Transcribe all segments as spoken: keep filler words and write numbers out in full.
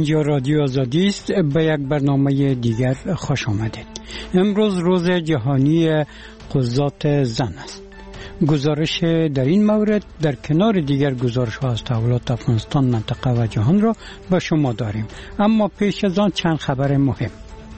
اینجا رادیو آزادی است. به یک برنامه دیگر خوش آمدید. امروز روز جهانی قضات زن است. گزارش در این مورد در کنار دیگر گزارش ها از تحولات افغانستان، منطقه و جهان را به شما داریم. اما پیش از آن چند خبر مهم.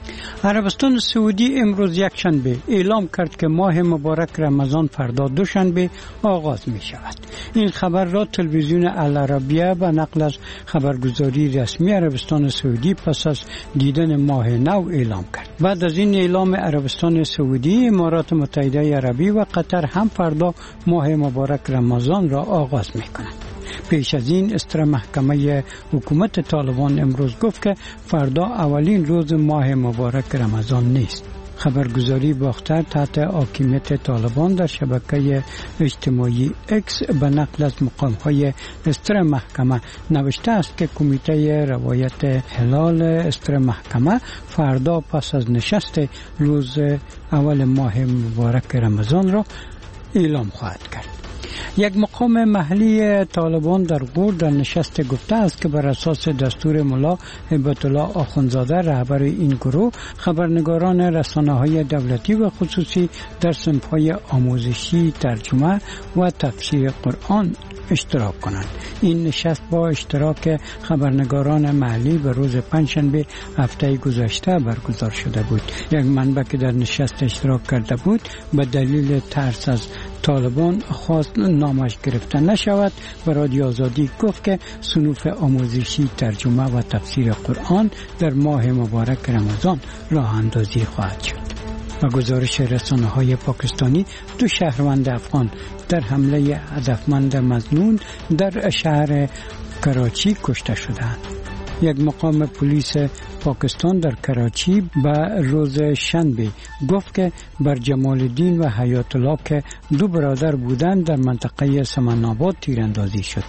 عربستان سعودی امروز یکشنبه اعلام کرد که ماه مبارک رمضان فردا دوشنبه آغاز می شود. این خبر را تلویزیون العربیه به نقل از خبرگزاری رسمی عربستان سعودی پس از دیدن ماه نو اعلام کرد. بعد از این اعلام عربستان سعودی، امارات متحده عربی و قطر هم فردا ماه مبارک رمضان را آغاز می کنند. پیش از این استر محکمه حکومت طالبان امروز گفت که فردا اولین روز ماه مبارک رمضان نیست. خبرگزاری باختر تحت حاکمیت طالبان در شبکه اجتماعی اکس به نقل از مقام‌های استر محکمه نوشته است که کمیته روایت هلال استر محکمه فردا پس از نشست روز اول ماه مبارک رمضان را اعلام خواهد کرد. یک مقام محلی طالبان در غور در نشست گفته است که بر اساس دستور ملا هیبت الله آخوندزاده رهبر این گروه، خبرنگاران رسانه‌های دولتی و خصوصی در صنف‌های آموزشی، ترجمه و تفسیر قرآن اشتراک کنند. این نشست با اشتراک خبرنگاران محلی به روز پنجشنبه هفته گذشته برگزار شده بود. یک منبع که در نشست اشتراک کرده بود به دلیل ترس از طالبان خواست نامش گرفته نشود و رادیو آزادی گفت که صنوف آموزشی، ترجمه و تفسیر قرآن در ماه مبارک رمضان راه اندازی خواهد شد. و گزارش رسانه‌های پاکستانی، دو شهروند افغان در حمله هدفمند مظنون در شهر کراچی کشته شدند. یک مقام پلیس پاکستان در کراچی به روز شنبه گفت که بر جمال الدین و حیات الله که دو برادر بودند در منطقه سمن آباد تیراندازی شد.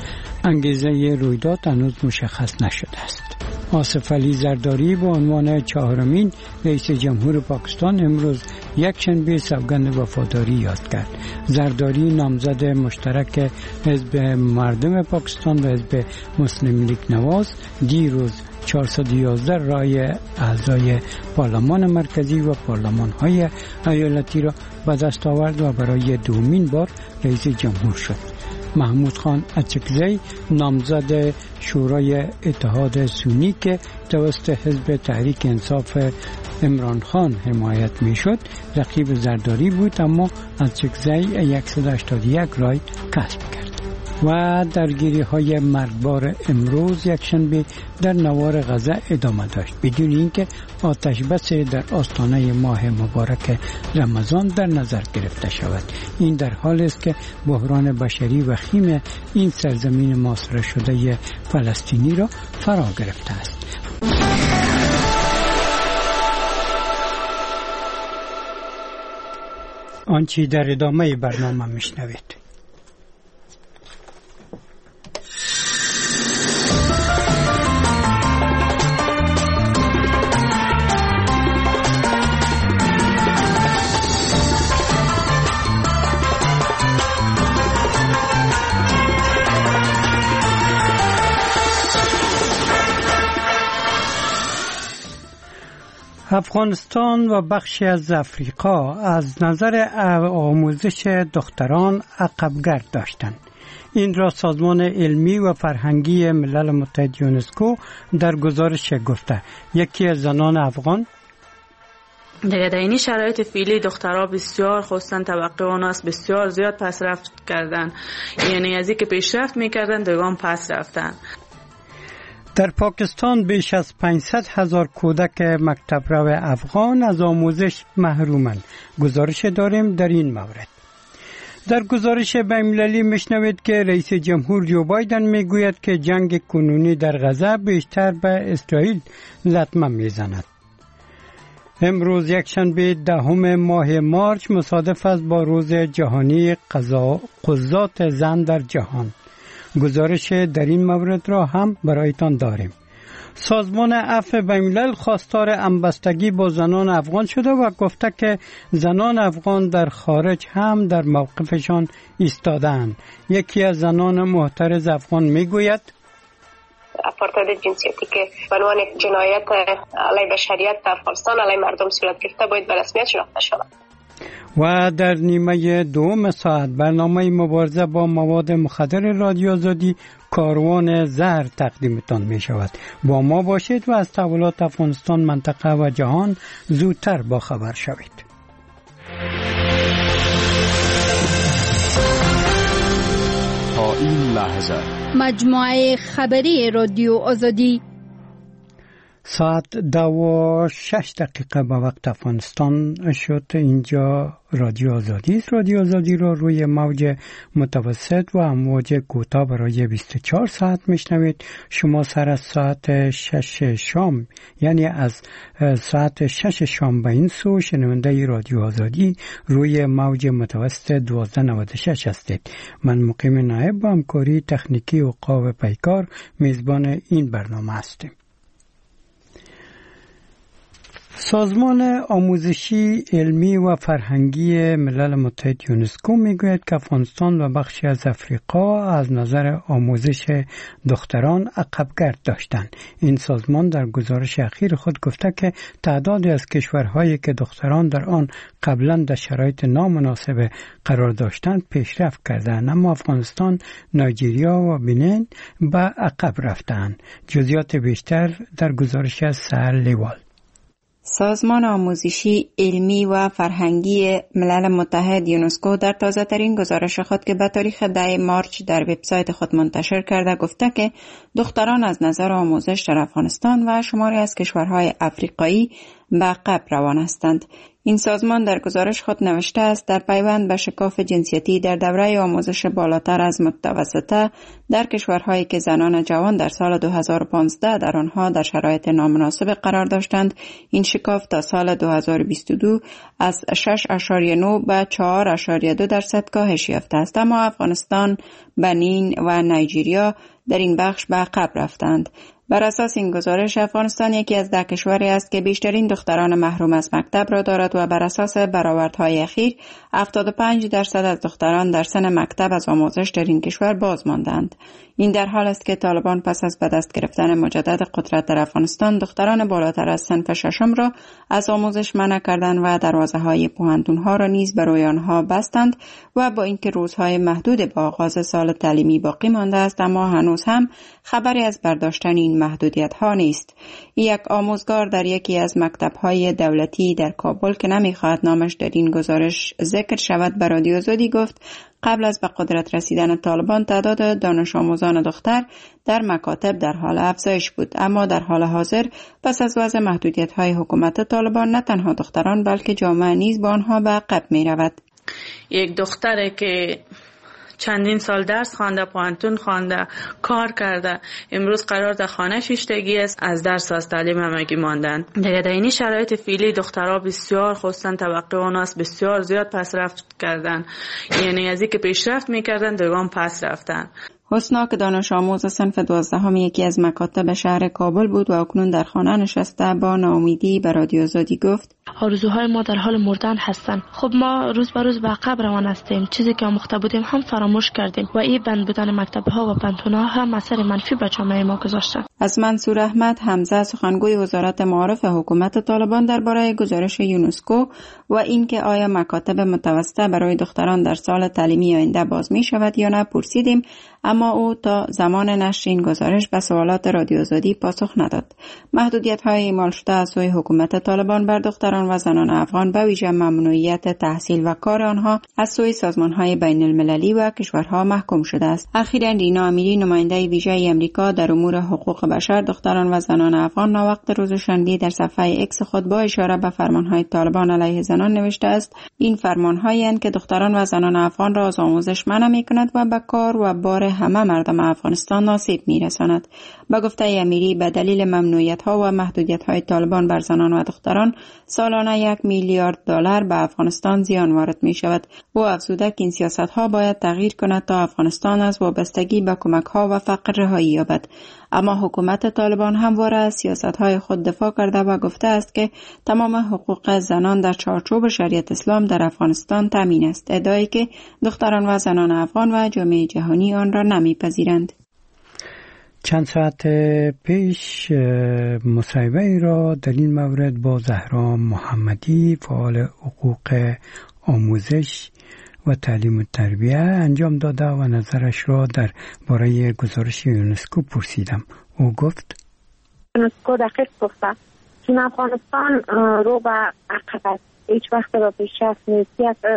انگیزه رویداد هنوز مشخص نشده است. آصف علی زرداری به عنوان چهارمین رئیس جمهور پاکستان امروز یکشنبه سوگند وفاداری یاد کرد. زرداری نامزد مشترک حزب مردم پاکستان و حزب مسلم لیگ نواز دیروز چهارصد و یازده رای اعضای پارلمان مرکزی و پارلمان‌های ایالتی را به دست آورد و برای دومین بار رئیس جمهور شد. محمود خان اچکزی نامزد شورای اتحاد سنی که توسط حزب تحریک انصاف عمران خان حمایت می شد رقیب زرداری بود، اما اچکزی صد و هشتاد و یک رای کسب کرد. و درگیری های مرگبار امروز یکشنبه در نوار غزه ادامه داشت بدون اینکه آتش بس در آستانه ماه مبارک رمضان در نظر گرفته شود. این در حالی است که بحران بشری و خیم این سرزمین محاصره شده فلسطینی را فرا گرفته است. آنچه در ادامه برنامه میشنوید. افغانستان و بخشی از افریقا از نظر آموزش دختران عقبگرد داشتند. این را سازمان علمی و فرهنگی ملل متحد یونسکو در گزارش گفته. یکی از زنان افغان دیگه در این شرایط فعلی دخترها بسیار خصوصا طبقه آناس بسیار زیاد پس رفت کردن، یعنی از اینکه پیشرفت میکردن دیگه پس رفتن. در پاکستان بیش از پانصد هزار کودک مکتب رو افغان از آموزش محرومند. گزارش داریم در این مورد. در گزارش بین‌المللی میشنوید که رئیس جمهور جو بایدن میگوید که جنگ کنونی در غزه بیشتر به اسرائیل لطمه میزند. امروز یکشنبه دهم ماه مارچ مصادف است با روز جهانی قضات زن در جهان. گزارش در این مورد را هم برایتان داریم. سازمان عفو بین‌الملل خواستار همبستگی با زنان افغان شده و گفته که زنان افغان در خارج هم در موقفشان ایستادند. یکی از زنان محترض افغان میگوید آپارتاید جنسیتی که به عنوان یک جنایت علیه بشریت در افغانستان علیه مردم صورت گرفته باید به رسمیت شناخته شود. و در نیمه دوم ساعت برنامه مبارزه با مواد مخدر رادیو آزادی کاروان زهر تقدیمتان می شود. با ما باشید و از تحولات افغانستان، منطقه و جهان زودتر با خبر شوید. تا این لحظه مجموعه خبری رادیو آزادی ساعت دو و شش دقیقه به وقت افغانستان شد. اینجا رادیو آزادی است. رادیو آزادی را روی موج متوسط و امواج کوتاه برای بیست و چهار ساعت میشنوید. شما سر از ساعت شش شام، یعنی از ساعت شش شام به این سو، شنونده رادیو آزادی روی موج متوسط دوازده نود و شش هستید. من مقیم نایب با همکاری تکنیکی و قاو پیکار میزبان این برنامه هستیم. سازمان آموزشی علمی و فرهنگی ملل متحد یونسکو میگوید که افغانستان و بخشی از افریقا از نظر آموزش دختران عقبگرد داشتند. این سازمان در گزارش اخیر خود گفته که تعدادی از کشورهایی که دختران در آن قبلا در شرایط نامناسب قرار داشتند پیشرفت کردند، اما افغانستان، نایجریا و بنین به عقب رفتند. جزئیات بیشتر در گزارش از سهر لیوال. سازمان آموزشی علمی و فرهنگی ملل متحد یونسکو در تازه ترین گزارش خود که به تاریخ ده مارچ در وبسایت خود منتشر کرده گفته که دختران از نظر آموزش در افغانستان و شماری از کشورهای افریقایی به عقب روان هستند. این سازمان در گزارش خود نوشته است در پیوند به شکاف جنسیتی در دوره آموزش بالاتر از متوسطه در کشورهایی که زنان جوان در سال دو هزار و پانزده در آنها در شرایط نامناسب قرار داشتند، این شکاف تا سال دو هزار و بیست و دو از شش اشاریه نه به چهار اشاریه دو درصد کاهش یافته است. اما افغانستان، بنین و نایجریا در این بخش به عقب رفتند. بر اساس این گزارش افغانستان یکی از ده کشوری است که بیشترین دختران محروم از مکتب را دارد و بر اساس برآوردهای اخیر هفتاد و پنج درصد از دختران در سن مکتب از آموزش در این کشور باز ماندند. این در حال است که طالبان پس از به دست گرفتن مجدد قدرت در افغانستان دختران بالاتر از صنف ششم را از آموزش منع کردند و دروازه‌های پوهنتون‌ها را نیز برای آنها بستند و با اینکه روزهای محدود به آغاز سال تعلیمی باقی مانده است، اما هنوز هم خبری از برداشتن این محدودیت‌ها نیست. یک آموزگار در یکی از مکتب‌های دولتی در کابل که نمی‌خواهد نامش در این گزارش ذکر شود به رادیو آزادی گفت قبل از به قدرت رسیدن طالبان تعداد دانش آموزان دختر در مکاتب در حال افزایش بود، اما در حال حاضر پس از وضع محدودیت‌های حکومت طالبان نه تنها دختران بلکه جامعه نیز با آنها به عقب می‌رود. یک دختره که چندین سال درس خوانده، پوهنتون خوانده، کار کرده، امروز قرار در خانه شیشتگی است، از درس از تعلیم همگی ماندن. دیگه در این شرایط فعلی دخترها بسیار خواستن توقع آن است بسیار زیاد پس رفت کردن، یعنی از اینکه پیشرفت میکردن دوام پس رفتن. حسنا که دانش آموز صنف دوازدهم یکی از مکاتب شهر کابل بود و اکنون در خانه نشسته با ناامیدی به رادیو آزادی گفت آرزوهای ما در حال مردن هستند. خب ما روز به روز به عقب روان هستیم. چیزی که آموخته بودیم هم فراموش کردیم و این بند بودن مکتب‌ها و پنتون‌ها هم اثر منفی به جامعه ما گذاشته. از منصور احمد حمزه سخنگوی وزارت معارف حکومت طالبان درباره گزارش یونسکو و اینکه آیا مکاتب متوسطه برای دختران در سال تعلیمی آینده باز می شود یا نه پرسیدیم، اما او تا زمان نشر این گزارش به سوالات رادیو آزادی پاسخ نداد. محدودیت‌های اعمال شده از سوی حکومت طالبان بر دختران و زنان افغان به ویژه ممنوعیت تحصیل و کار آنها از سوی سازمان‌های بین المللی و کشورها محکوم شده است. اخیراً رینا امیری نماینده ویژه آمریکا در امور حقوق بشر، دختران و زنان افغان وقت روز شنبه در صفحه اکس خود با اشاره به فرمان‌های طالبان علیه زنان نوشته است: این فرمان‌هایی اند که دختران و زنان افغان را از آموزش منع می‌کند و به کار و بار همه مردم افغانستان آسیب می‌رساند. به گفته امیری به دلیل ممنوعیت‌ها و محدودیت‌های طالبان بر زنان و دختران سالانه یک میلیارد دلار به افغانستان زیان وارد می‌شود. او افزوده که این سیاست‌ها باید تغییر کند تا افغانستان از وابستگی به کمک‌ها و فقر رهایی یابد. اما حکومت طالبان همواره از سیاست‌های خود دفاع کرده و گفته است که تمام حقوق زنان در چارچوب شریعت اسلام در افغانستان تامین است، ادعایی که دختران و زنان افغان و جامعه جهانی آن را نمی‌پذیرند. چند ساعت پیش مصاحبه ای را در این مورد با زهرا محمدی فعال حقوق آموزش و تعلیم و تربیه انجام داده و نظرش را در باره گزارش یونسکو پرسیدم. او گفت یونسکو دقیق گفته چون افغانستان رو به عقب است، هیچ وقت را پیشرفت نیست.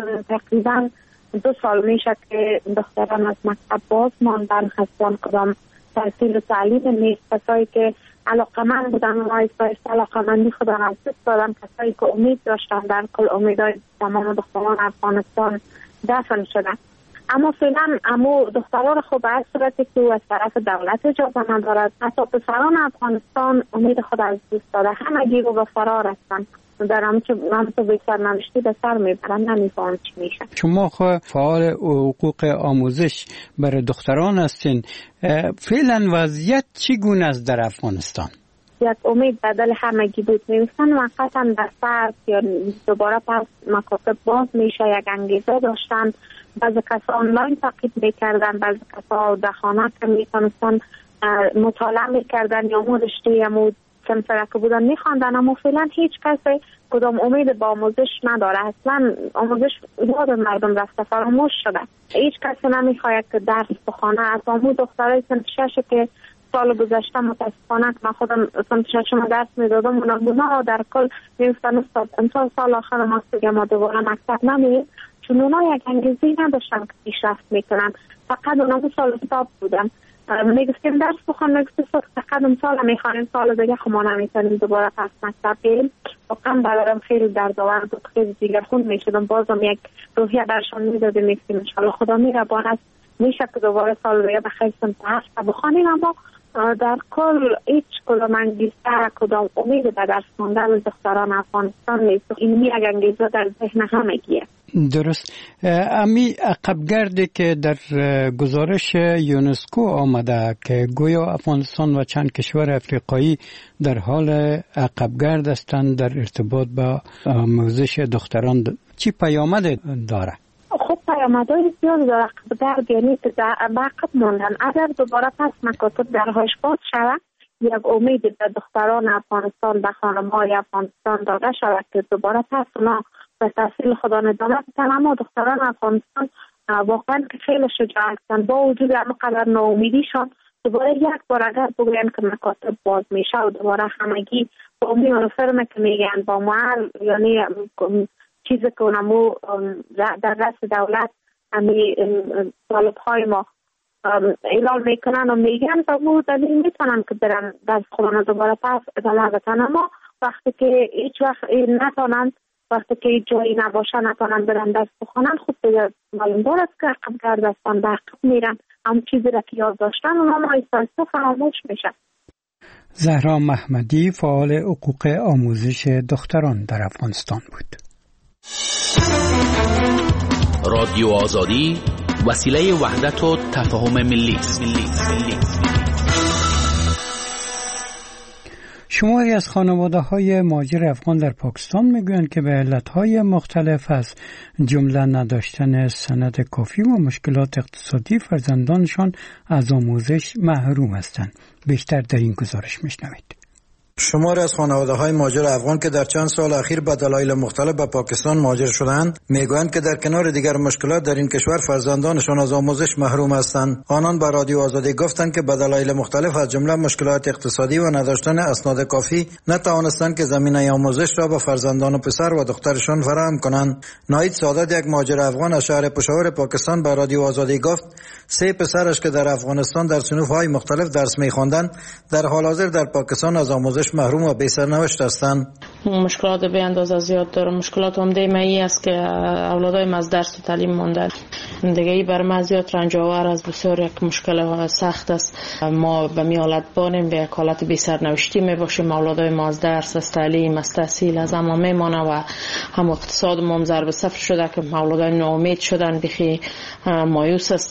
تقریبا دو سال میشه که دختران از مکتب باز ماندن، خستان کدام تحصیل و تعلیم نیست. کسایی که علاقمند بودن و آیسته علاقمندی خود را از دست دادن، کسایی که امید داشتن، در کل امیدهای تمام دختران افغانستان دفن شدن. اما فعلا امو دختران خوب از صورتی که او از طرف دولت اجازه ندارد، حتی پسران افغانستان امید خود از دست داده، همگی رو به فرار هستند. در همچه همچه بیشتر نوشتی به سر میبرن، نمیفهم چی میشه. شما فعال حقوق آموزش برای دختران هستین، فعلا وضعیت چگونه است در افغانستان؟ یک امید بدل همگی بود نویسن وقتا در سر یا دوباره پس مکاتب باز میشه، یک انگیزه داشتن. بعضی کسا آنلاین تقیید میکردن، بعضی کسا در خانه که میتونستن مطالعه میکردن یا مو رشته یا مو سمسره که بودن میخواندن. اما فعلا هیچ کسی کدام امید با آموزش نداره. اصلا آموزش یاد مردم رفته، فراموش شده. هیچ کسی نمیخواید که درس بخونه. از آمو دخترای سنت شش که سال گذشته متاسفانه که من خودم سنت ششم درس میدادم، اونا در کل میفتن استاد امسال سال آخر ما دیگه ما دوباره مکتب نمیریم، چون اونا یک انگیزی نداشتن که پیشرفت میکنن. فقط اونا سال استاد بودن، میگفتیم درس بخون، میگفتیم فقط امسال میخوانیم، سال دیگه خما نمیتونیم دوباره پس مکتب بریم. واقعا برام خیلی دردآور بود، خیلی دیگر خون میشدم. بازم یک روحیه برشان میدادیم، میگفتیم انشالله خدا میربان است، میشه که دوباره سال دیگه بخیر سنت هفت بخوانیم. اما در کل هیچ کدام انگیزه، کدام امید به درس خواندن دختران افغانستان نیست. این یک انگیزه در ذهن همگیه. درست. امی عقبگردی که در گزارش یونسکو آمده که گویا افغانستان و چند کشور افریقایی در حال عقبگرد هستند در ارتباط با آموزش دختران، چی پیامد داره؟ خب پیامدهای زیاد داره. عقبگرد یعنی که عقب ماندن. اگر دوباره پس مکاتب درهاش باز شود، یک امید به دختران افغانستان، به خانم‌های افغانستان داده شود که دوباره پس اونا به تحصیل خدا ادامه بدن. اما دختران افغانستان واقعا که خیلی شجاع هستند، با وجود همقدر ناامیدیشان دوباره یک بار اگر بگوین که مکاتب باز میشه و دوباره همگی با امید و فرمه که میگن با محل، یعنی چیزی که اونمو در دست دولت همی طالب‌های ما اعلام میکنن و میگن تا بود دلیل میتونن که برن دست خودان دوباره پس ادامه بدن. اما وقتی که هیچ وقت نتونن، وقتی که هیچ جایی نباشه نتونن برن دست بخونن، خود دیگه معلوم دارد که عقب گرد هستن، به عقب میرن. هم چیزی را که یاد داشتن اونها ما ایستانسته فراموش میشه. زهرا محمدی فعال حقوق آموزش دختران در افغانستان بود. رادیو آزادی وسیله وحدت و تفاهم ملی است. شماری از خانواده‌های مهاجر افغان در پاکستان میگویند که به علتهای مختلف از جمله نداشتن سند کافی و مشکلات اقتصادی فرزندانشان از آموزش محروم هستند. بیشتر در این گزارش میشنوید. شماری از خانواده‌های مهاجر افغان که در چند سال اخیر به دلایل مختلف به پاکستان مهاجر شدند، میگویند که در کنار دیگر مشکلات در این کشور فرزندانشان از آموزش محروم هستند. آنان به رادیو آزادی گفتند که به دلایل مختلف از جمله مشکلات اقتصادی و نداشتن اسناد کافی نتوانستند که زمینه آموزش را به فرزندان و پسر و دخترشان فراهم کنند. ناید سادات، یک مهاجر افغان از شهر پشاور پاکستان، به رادیو آزادی گفت سه پسرش که در افغانستان در صنوف‌های مختلف درس می‌خواندند، در حال حاضر در پاکستان از آموزش محروم و بی سرنوشت هستند. مشکلات به اندازه زیاد داره. مشکلات عمده ما این است که اولادای از درس و تعلیم ماندن. دیگه ای بر ما زیاد رنج آور است، بسیار یک مشکل سخت است. ما به می حالت بانیم، به یک حالت بی سرنوشتی می باشیم. اولادای ما از درس، از تعلیم، از تحصیل از اما میمانه و هم اقتصاد ما ضرب صفر شده که اولادای ناامید شدن، بخی مایوس هستند.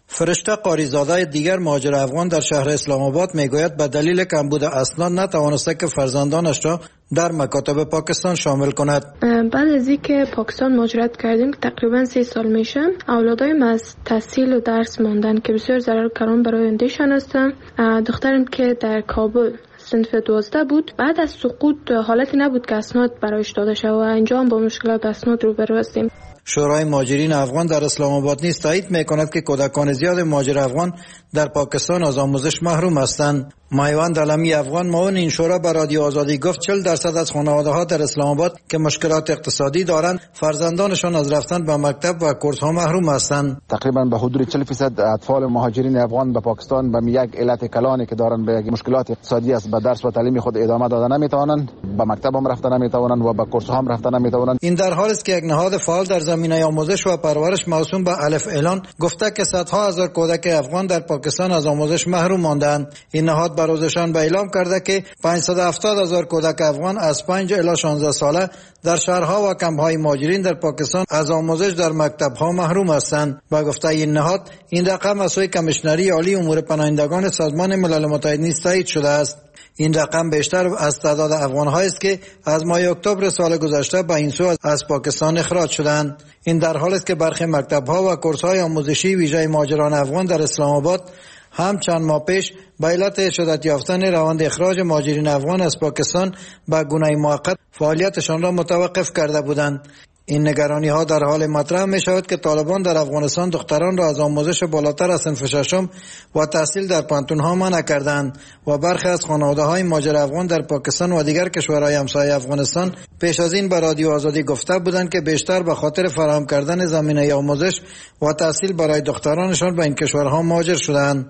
فرشته قاریزاده دیگر مهاجر افغان در شهر اسلام آباد میگوید به دلیل کمبود اسناد نتوانسته که فرزندانش را در مکاتب پاکستان شامل کند. بعد از اینکه پاکستان مهاجرت کردیم که تقریبا سه سال میشه، اولادایم از تحصیل و درس ماندن که بسیار ضرر کلان برای آیندهشان هستند. دخترم که در کابل صنف دوازده بود، بعد از سقوط حالتی نبود که اسناد برایش داده شود و اینجا هم با مشکلات اسناد روبرو هستیم. شورای مهاجرین افغان در اسلام آباد نیز تایید میکند که کودکان زیاد مهاجر افغان در پاکستان از آموزش محروم هستند. میوند علمی افغان معاون این شورا به رادیو آزادی گفت چهل درصد از خانواده‌ها در اسلام آباد که مشکلات اقتصادی دارند فرزندانشان از رفتن به مکتب و کورس‌ها محروم هستند. تقریبا به حدود چهل درصد اطفال مهاجرین افغان به پاکستان به یک علت کلانی که دارند، به مشکلات اقتصادی است، به درس و تعلیم خود ادامه دادن نمیتوانند، به مکتب هم رفتن نمیتوانند و به کورس‌ها هم رفتن نمیتوانند. این در حالی است که یک نهاد فعال در زمینه آموزش و پرورش موسوم به الف اعلان گفته که صدها هزار کودک افغان در پاکستان از آموزش محروم ماندند. این نهاد به روزشان به اعلام کرده که پانصد و هفتاد هزار کودک افغان از پنج الی شانزده ساله در شهرها و کمپ‌های مهاجرین در پاکستان از آموزش در مکتب‌ها محروم هستند. با گفته این نهاد، این رقم از سوی کمیشنری عالی امور پناهندگان سازمان ملل متحد نیز تایید شده است. این رقم بیشتر از تعداد افغان‌هایی است که از ماه اکتبر سال گذشته به این سو از پاکستان اخراج شدند. این در حالی است که برخی مکتب‌ها و کورس‌های آموزشی ویژه مهاجران افغان در اسلام آباد هم چند ماه پیش به علت شدت یافتن روند اخراج مهاجرین افغان از پاکستان به گونه موقت فعالیتشان را متوقف کرده بودند. این نگرانی ها در حال مطرح می شود که طالبان در افغانستان دختران را از آموزش بالاتر از صنف ششم و تحصیل در پانتون ها منع کردند و برخی از خانواده های مهاجر افغان در پاکستان و دیگر کشورهای همسایه افغانستان پیش از این به رادیو آزادی گفته بودند که بیشتر به خاطر فراهم کردن زمینه آموزش و تحصیل برای دخترانشان به این کشورها مهاجر شدند.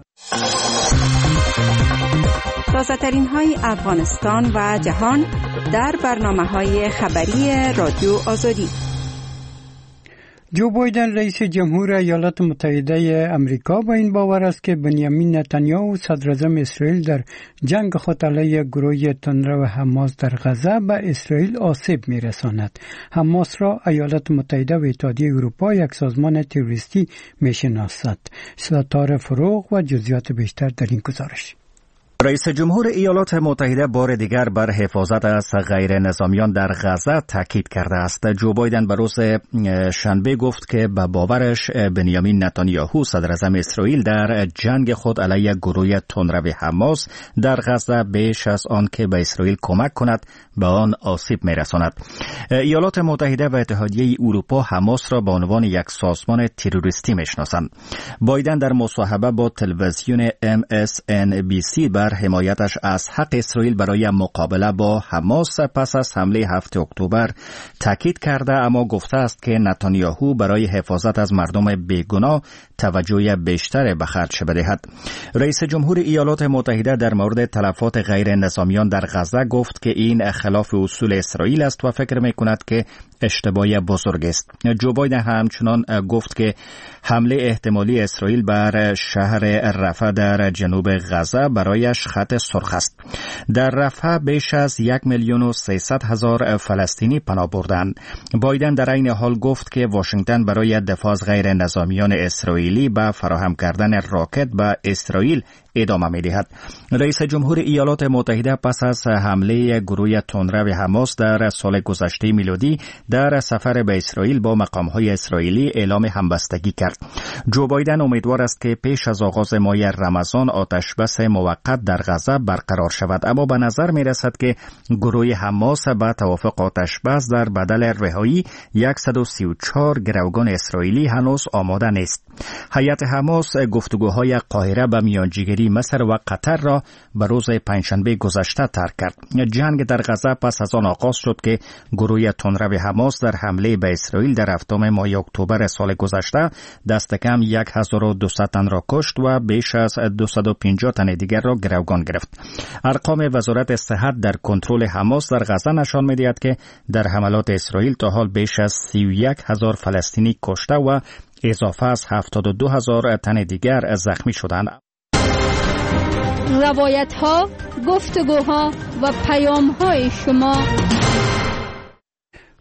تازه‌ترین های افغانستان و جهان در برنامه‌های خبری رادیو آزادی. جو بایدن رئیس جمهور ایالات متحده امریکا با این باور است که بنیامین نتانیاهو صدر اعظم اسرائیل در جنگ خود علیه گروه تندرو حماس در غزه به اسرائیل آسیب می‌رساند. حماس را ایالات متحده و اتحادیه اروپا یک سازمان تروریستی می‌شناسد. ستاره فروغ و جزئیات بیشتر در این گزارش. رئیس جمهور ایالات متحده بار دیگر بر حفاظت از غیر نظامیان در غزه تاکید کرده است. جو بایدن به روز شنبه گفت که به باورش بنیامین نتانیاهو صدر اعظم اسرائیل در جنگ خود علیه گروه تندرو حماس در غزه بیش از آن که به اسرائیل کمک کند به آن آسیب می‌رساند. ایالات متحده و اتحادیه اروپا حماس را به عنوان یک سازمان تروریستی می‌شناسند. بایدن در مصاحبه با تلویزیون ام اس ان بی سی بر حمایتش از حق اسرائیل برای مقابله با حماس پس از حمله هفتم اکتبر تاکید کرده، اما گفته است که نتانیاهو برای حفاظت از مردم بیگناه توجه بیشتر به خرج بدهد. رئیس جمهور ایالات متحده در مورد تلفات غیر نظامیان در غزه گفت که این خلاف اصول اسرائیل است و فکر می‌کند که اشتباه بزرگ است. جو بایدن همچنان گفت که حمله احتمالی اسرائیل بر شهر رفح در جنوب غزه برایش خط سرخ است. در رفح بیش از یک میلیون و سیصد هزار فلسطینی پناه بردند. بایدن در این حال گفت که واشنگتن برای دفاع از غیر نظامیان اسرائیلی به فراهم کردن راکت به اسرائیل ادامه می‌دهد. رئیس جمهور ایالات متحده پس از حمله گروه تندرو حماس در سال گذشته میلادی در سفر به اسرائیل با مقام‌های اسرائیلی اعلام همبستگی کرد. جو بایدن امیدوار است که پیش از آغاز ماه رمضان آتشبس موقت در غزه برقرار شود، اما به نظر می‌رسد که گروه حماس با توافق آتشبس در بدل رهایی صد و سی و چهار گروگان اسرائیلی هنوز آماده نیست. هیئت حماس گفتگوهای قاهره به میانجیگری مصر و قطر را به روز پنجشنبه گذشته ترک کرد. جنگ در غزه پس از آن آغاز شد که گروه تندرو حماس در حمله به اسرائیل در هفتم ماه اکتبر سال گذشته دست کم هزار و دویست تن را کشت و بیش از دویست و پنجاه تن دیگر را گروگان گرفت. ارقام وزارت صحت در کنترل حماس در غزه نشان می‌دهد که در حملات اسرائیل تا حال بیش از سی و یک هزار فلسطینی کشته و اضافه از هفتاد و دو هزار تن دیگر زخمی شدند. روایت ها، گفتگوها و پیام های شما.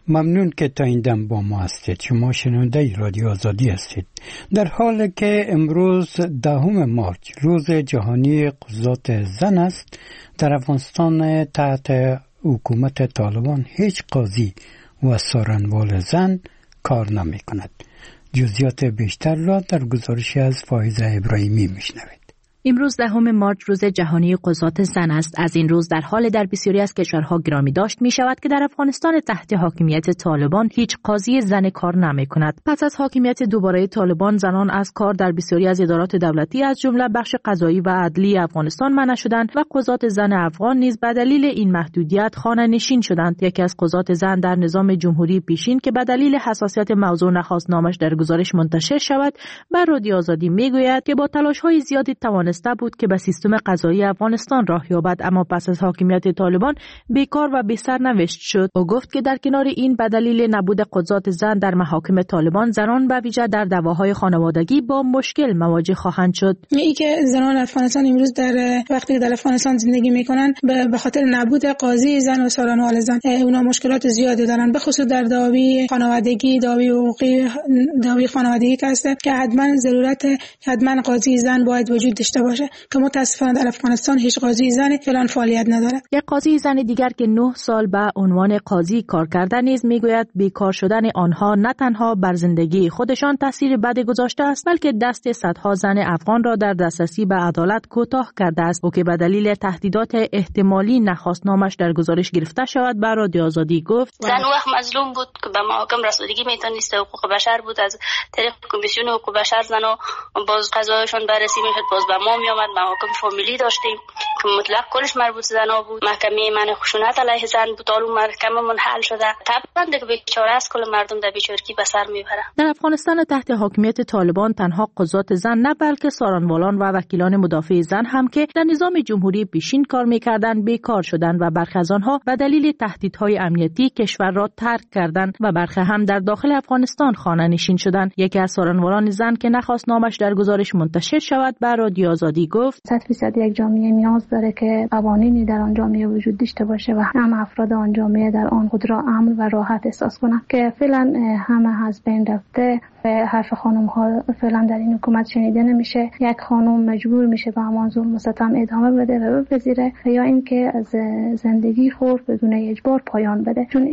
ممنون که تا این دم با ما هستید. شما شنونده رادیو آزادی هستید. در حالی که امروز دهم مارچ روز جهانی قضات زن است، در افغانستان تحت حکومت طالبان هیچ قاضی و سارنوال زن کار نمی کند. جزئیات بیشتر را در گزارشی از فائزه ابراهیمی میشنوید. امروز دهم مارچ روز جهانی قضات زن است. از این روز در حال در بسیاری از کشورها گرامی داشت می شود که در افغانستان تحت حاکمیت طالبان هیچ قاضی زن کار نمی کند. پس از حاکمیت دوباره طالبان، زنان از کار در بسیاری از ادارات دولتی از جمله بخش قضایی و عدلی افغانستان منع شدند و قضات زن افغان نیز به دلیل این محدودیت خانه نشین شدند. یکی از قضات زن در نظام جمهوری پیشین که به دلیل حساسیت موضوع نخواست نامش در گزارش منتشر شود، بر رادیو آزادی می گوید که با تلاش‌های زیادی توانست بود که به سیستم قضایی افغانستان راه یابد، اما پس از حاکمیت طالبان بیکار و بی سرنوشت شد. او گفت که در کنار این به دلیل نبود قضات زن در محاکم طالبان، زنان به ویژه در دعواهای خانوادگی با مشکل مواجه خواهند شد. ای که زنان افغانستان امروز در وقتی که در افغانستان زندگی میکنن به خاطر نبود قاضی زن و سارنوال زن اونا مشکلات زیادی دارن، به خصوص در دعاوی خانوادگی، دعاوی حقوقی، دعاوی خانوادگی که هست که حتما ضرورت حتما قاضی زن باید وجود داشته باشه که متاسفانه در افغانستان هیچ قاضی زن فعلا فعالیت نداره. یک قاضی زن دیگر که نه سال به عنوان قاضی کار کرده نیز میگوید بیکار شدن آنها نه تنها بر زندگی خودشان تاثیر بد گذاشته است، بلکه دست صدها زن افغان را در دسترسی به عدالت کوتاه کرده است. او که به دلیل تهدیدات احتمالی نخواست نامش در گزارش گرفته شود بر رادیو آزادی گفت زن وقت مظلوم بود که به محاکم رسیدگی میتونست، حقوق بشر بود، از طریق کمیسیون حقوق بشر زنها باز قضایشان بررسی میشد، باز به ما میآمد. محاکم فامیلی داشتیم که مطلق کلش مربوط زنا بود. محکمه من خشونت علیه زن بود، حالا محکمه منحل شده. طبعا دیگه بیچاره است، کل مردم در بیچارگی به سر میبره. در افغانستان تحت حاکمیت طالبان تنها قضات زن نه بلکه سارنوالان و وکیلان مدافع زن هم که در نظام جمهوری پیشین کار میکردند بیکار شدند و برخی از آنها به دلیل تهدیدهای امنیتی کشور را ترک کردند و برخی هم در داخل افغانستان خانه نشین شدند. یکی از سارنوالان زن که نخواست نامش در گزارش منتشر شود بر رادیو آزادی گفت صد فیصد یک جامعه نیاز داره که قوانینی در آن جامعه وجود داشته باشه و هم افراد آن جامعه در آن خود را امن و راحت احساس کنند که فعلا همه از بین رفته. حرف خانم ها فعلا در این حکومت شنیده نمیشه. یک خانم مجبور میشه به همان ظلم و ستم ادامه بده و بپذیره یا اینکه از زندگی خور بدون اجبار پایان بده، چون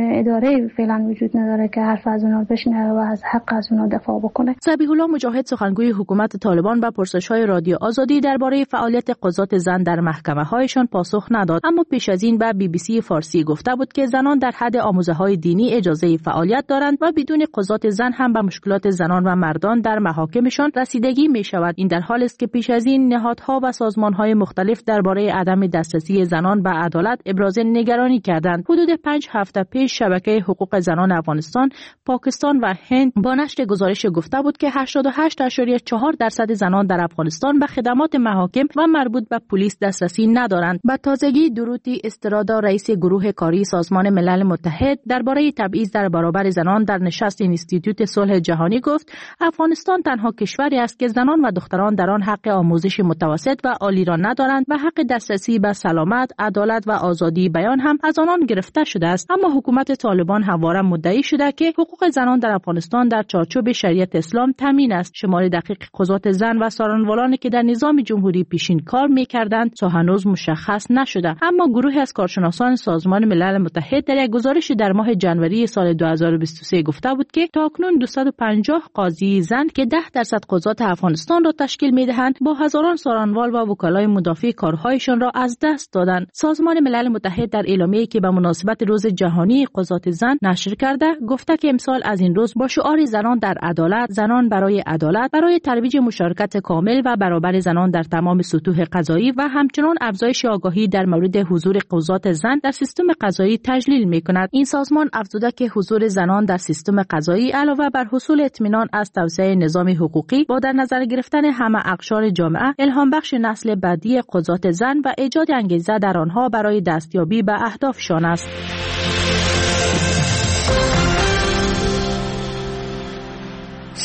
اداره فعلا وجود نداره که حرف از اونها بشنوه و از حق از اونها دفاع بکنه. ذبیح الله مجاهد سخنگوی حکومت طالبان به پرسش‌های رادیو آزادی درباره فعالیت قضات زن در محکمه‌هایشان پاسخ نداد، اما پیش از این به بی بی سی فارسی گفته بود که زنان در حد آموزه‌های دینی اجازه فعالیت دارند و بدون قضات زن هم به مشکلات زنان و مردان در محاکمشان رسیدگی می شود. این در حالی است که پیش از این نهادها و سازمان‌های مختلف درباره عدم دسترسی زنان به عدالت ابراز نگرانی کردند. حدود پنج هفته پیش شبکه حقوق زنان افغانستان، پاکستان و هند با نشر گزارش گفته بود که هشتاد و هشت اشاریه چهار درصد زنان در افغانستان به خدمات محاکم و مربوط به پلیس دسترسی ندارند. به تازگی دروتی استرادا، رئیس گروه کاری سازمان ملل متحد درباره تبعیض در برابر زنان در نشست اینستیتوت صلح جهانی گفت افغانستان تنها کشوری است که زنان و دختران در آن حق آموزش متوسط و عالی را ندارند و حق دسترسی به سلامت، عدالت و آزادی بیان هم از آنان گرفته شده است. اما حکومت طالبان همواره مدعی شده که حقوق زنان در افغانستان در چارچوب شریعت اسلام تامین است. شمار دقیق قضات زن و سارنوالانی که در نظام جمهوری پیشین کار می‌کردند تا هنوز مشخص نشده. اما گروهی از کارشناسان سازمان ملل متحد در یک گزارش در ماه ژانویه سال دو هزار و بیست و سه گفته بود که تاکنون دویست و پنجاه قاضی زن که ده درصد قضات افغانستان را تشکیل می‌دهند با هزاران سارنوال و وکلای مدافع کارهایشان را از دست دادند. سازمان ملل متحد در اعلامیه‌ای که به مناسبت روز جهانی قضات زن نشر کرده گفته که امسال از این روز با شعار زنان در عدالت، زنان برای عدالت، برای ترویج مشارکت کامل و برابر زنان در تمام سطوح قضایی و همچنان افزایش آگاهی در مورد حضور قضات زن در سیستم قضایی تجلیل می‌کند. این سازمان افزوده که حضور زنان در سیستم قضایی علاوه بر حصول اطمینان از توسعه نظام حقوقی با در نظر گرفتن همه اقشار جامعه، الهام بخش نسل بعدی قضات زن و ایجاد انگیزه در آنها برای دستیابی به اهدافشان است.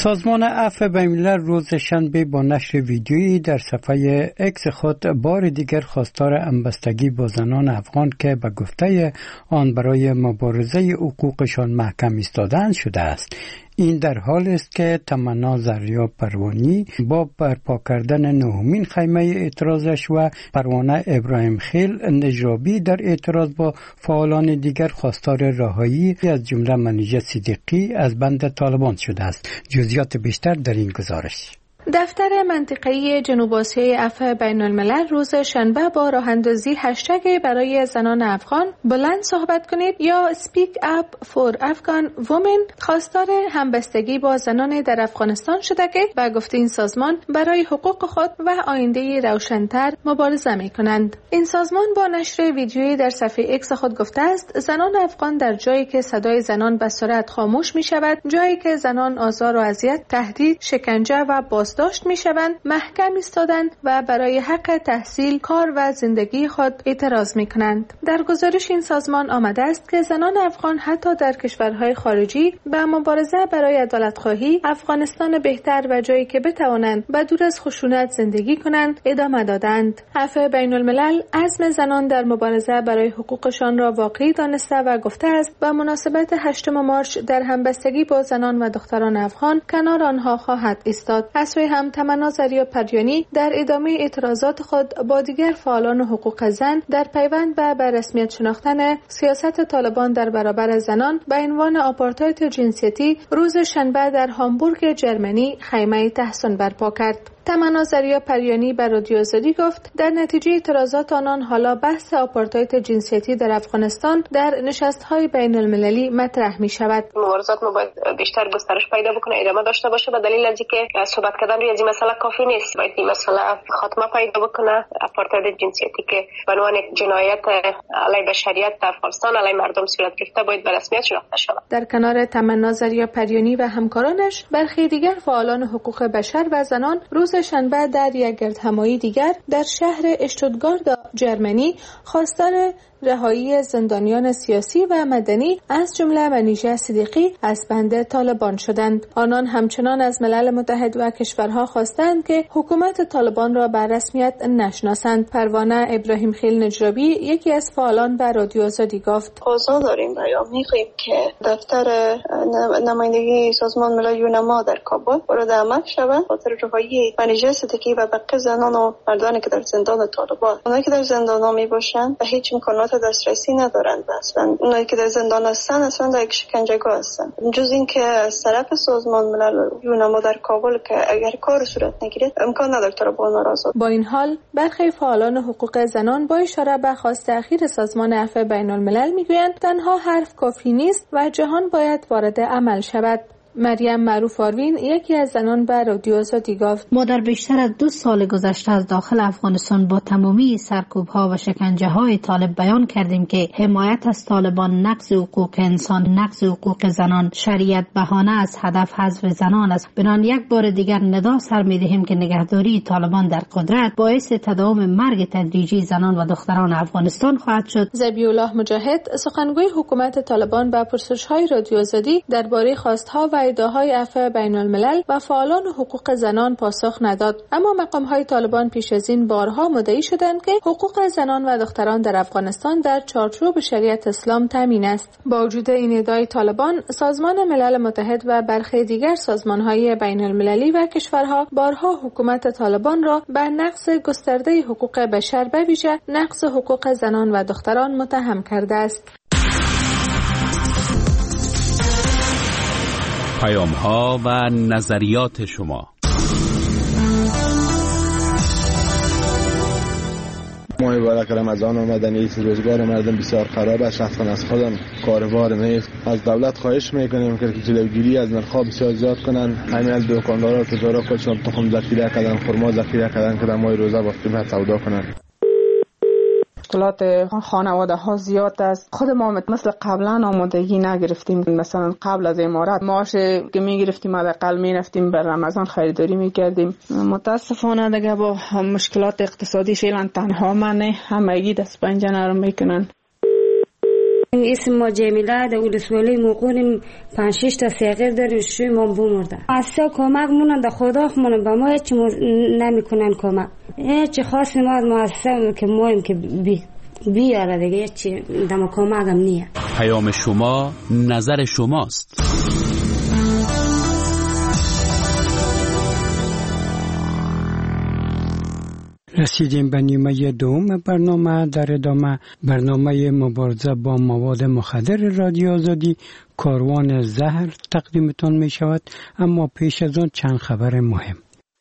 سازمان عفو بین‌الملل روز شنبه با نشر ویدیویی در صفحه اکس خود بار دیگر خواستار همبستگی با زنان افغان که به گفته آن برای مبارزه حقوقشان محکم ایستاده‌اند شده است. این در حال است که تمنا زریا پروانی با برپا کردن نهمین خیمه اعتراضش و پروانه ابراهیم خیل نجرابی در اعتراض با فعالان دیگر خواستار رهایی از جمله منیژه صدیقی از بند طالبان شده است. جزئیات بیشتر در این گزارش. دفتر منطقه‌ای جنوب آسیای عفو بین‌الملل روز شنبه با راه‌اندازی هشتگ برای زنان افغان بلند صحبت کنید یا Speak Up for Afghan Women خواستار همبستگی با زنان در افغانستان شده که به گفته این سازمان برای حقوق خود و آینده روشن‌تر مبارزه می‌کنند. این سازمان با نشر ویدیویی در صفحه اکس خود گفته است زنان افغان در جایی که صدای زنان به سرعت خاموش می‌شود، جایی که زنان آزار و اذیت، تهدید، شکنجه و باز داشت می شوند محکم ایستادند و برای حق تحصیل، کار و زندگی خود اعتراض می کنند. در گزارش این سازمان آمده است که زنان افغان حتی در کشورهای خارجی به مبارزه برای عدالت‌خواهی، افغانستان بهتر و جایی که بتوانند به دور از خشونت زندگی کنند ادامه دادند. عفو بین‌الملل عزم زنان در مبارزه برای حقوقشان را واقعی دانسته و گفته است به مناسبت هشتم مارچ در همبستگی با زنان و دختران افغان کنار آنها خواهد ایستاد. هم تمنا زریا پریانی در ادامه اعتراضات خود با دیگر فعالان حقوق زن در پیوند به به رسمیت شناختن سیاست طالبان در برابر زنان به عنوان آپارتاید جنسیتی روز شنبه در هامبورگ جرمنی خیمه تحسن برپا کرد. تمنا زریا پریانی به رادیو آزادی گفت در نتیجه اعتراضات آنان حالا بحث آپارتاید جنسیتی در افغانستان در نشست‌های بین‌المللی مطرح می‌شود. مبارزات ما باید بیشتر گسترش پیدا بکنه، ادامه داشته باشه به دلیل از اینکه صحبت کردن روی این مسئله کافی نیست. باید این مسئله خاتمه پیدا بکنه. آپارتاید جنسیتی که به عنوان جنایت علیه بشریت در افغانستان علیه مردم صورت گرفته باید به رسمیت شناخته شود. در کنار تمنا زریا پریانی و همکارانش برخی دیگر فعالان حقوق بشر و زنان روز شنبه در یک گردهمایی دیگر در شهر اشتوتگارت جرمنی خواستار رهایی زندانیان سیاسی و مدنی از جمله منیژه صدیقی از بند طالبان شدند. آنان همچنان از ملل متحد و کشورها خواستند که حکومت طالبان را به رسمیت نشناسند. پروانه ابراهیم خیل نجرابی یکی از فعالان به رادیو آزادی گفت: تقاضا داریم و یا می‌خواهیم که دفتر نمایندگی سازمان ملل یونما در کابل وارد عمل شود خاطر رهایی منیژه صدیقی و بقیه زنان و مردانی که در زندان طالبان. اونایی که در زندان میباشند به هیچ امکانات دسترسی ندارند. اصلا اونایی که در زندان هستن اصلا در یک شکنجهگاه هستن. جز این که از طرف سازمان ملل یونما در کابل که اگر کار صورت نگیرد امکان نداره طالبان را آزاد. با این حال برخی فعالان حقوق زنان با اشاره به خواست اخیر سازمان عفو بین‌الملل میگویند تنها حرف کافی نیست و جهان باید وارد عمل شود. مریم معروف آروین یکی از زنان به رادیو آزادی گفت: ما در بیشتر از دو سال گذشته از داخل افغانستان با تمامی سرکوب‌ها و شکنجه‌های طالب بیان کردیم که حمایت از طالبان نقض حقوق انسان، نقض حقوق زنان، شریعت بهانه از هدف حذف زنان است. بنابراین یک بار دیگر ندا سر می‌دهیم که نگهداری طالبان در قدرت باعث تداوم مرگ تدریجی زنان و دختران افغانستان خواهد شد. ذبیح الله مجاهد سخنگوی حکومت طالبان به پرسش‌های رادیو آزادی درباره خواست‌ها و ادعاهای عفو بین‌الملل و فعالان حقوق زنان پاسخ نداد، اما مقام‌های طالبان پیش از این بارها مدعی شدند که حقوق زنان و دختران در افغانستان در چارچوب شریعت اسلام تامین است. با وجود این ادعای طالبان، سازمان ملل متحد و برخی دیگر سازمان‌های بین‌المللی و کشورها بارها حکومت طالبان را به نقض گسترده حقوق بشر به ویژه نقض حقوق زنان و دختران متهم کرده است. پیام‌ها و نظریات شما. ماه مبارک رمضان آمدن، نیست روزگار مردم بسیار خراب است. شخصا از خودم کاروبار نیست. از دولت خواهش میکنیم که جلوگیری از نرخ‌ها بسیار زیاد کنن. همین از دکاندارا و تجارا خودشون تخم ذخیره کردن، خرما ذخیره کردن که در ماه روزه با قیمت سودا کنن. مشکلات خانواده ها زیاد است. خود ما مثل قبلا آمادگی نگرفتیم. مثلا قبل از امارات معاش که میگرفتیم حداقل میرفتیم بر رمضان خریداری میکردیم. متاسفانه دیگه با مشکلات اقتصادی فعلا تنها من همگی دست پنجه نرم میکنن. اسم ما جمیله در ولسوالی موقعیم پنج شش تا صغیر داریم شوی ما بمرده اصلا کمک مونن در خدا خمونن به ما هیچ نمیکنن کمک هیچ خاص ما مؤسسه که ما که بی بیاره دیگه هیچ دم کمک هم نیه. پیام شما نظر شماست. رسیدیم به نیمه دوم برنامه. در ادامه برنامه مبارزه با مواد مخدر رادیو آزادی کاروان زهر تقدیمتان می شود، اما پیش از آن چند خبر مهم.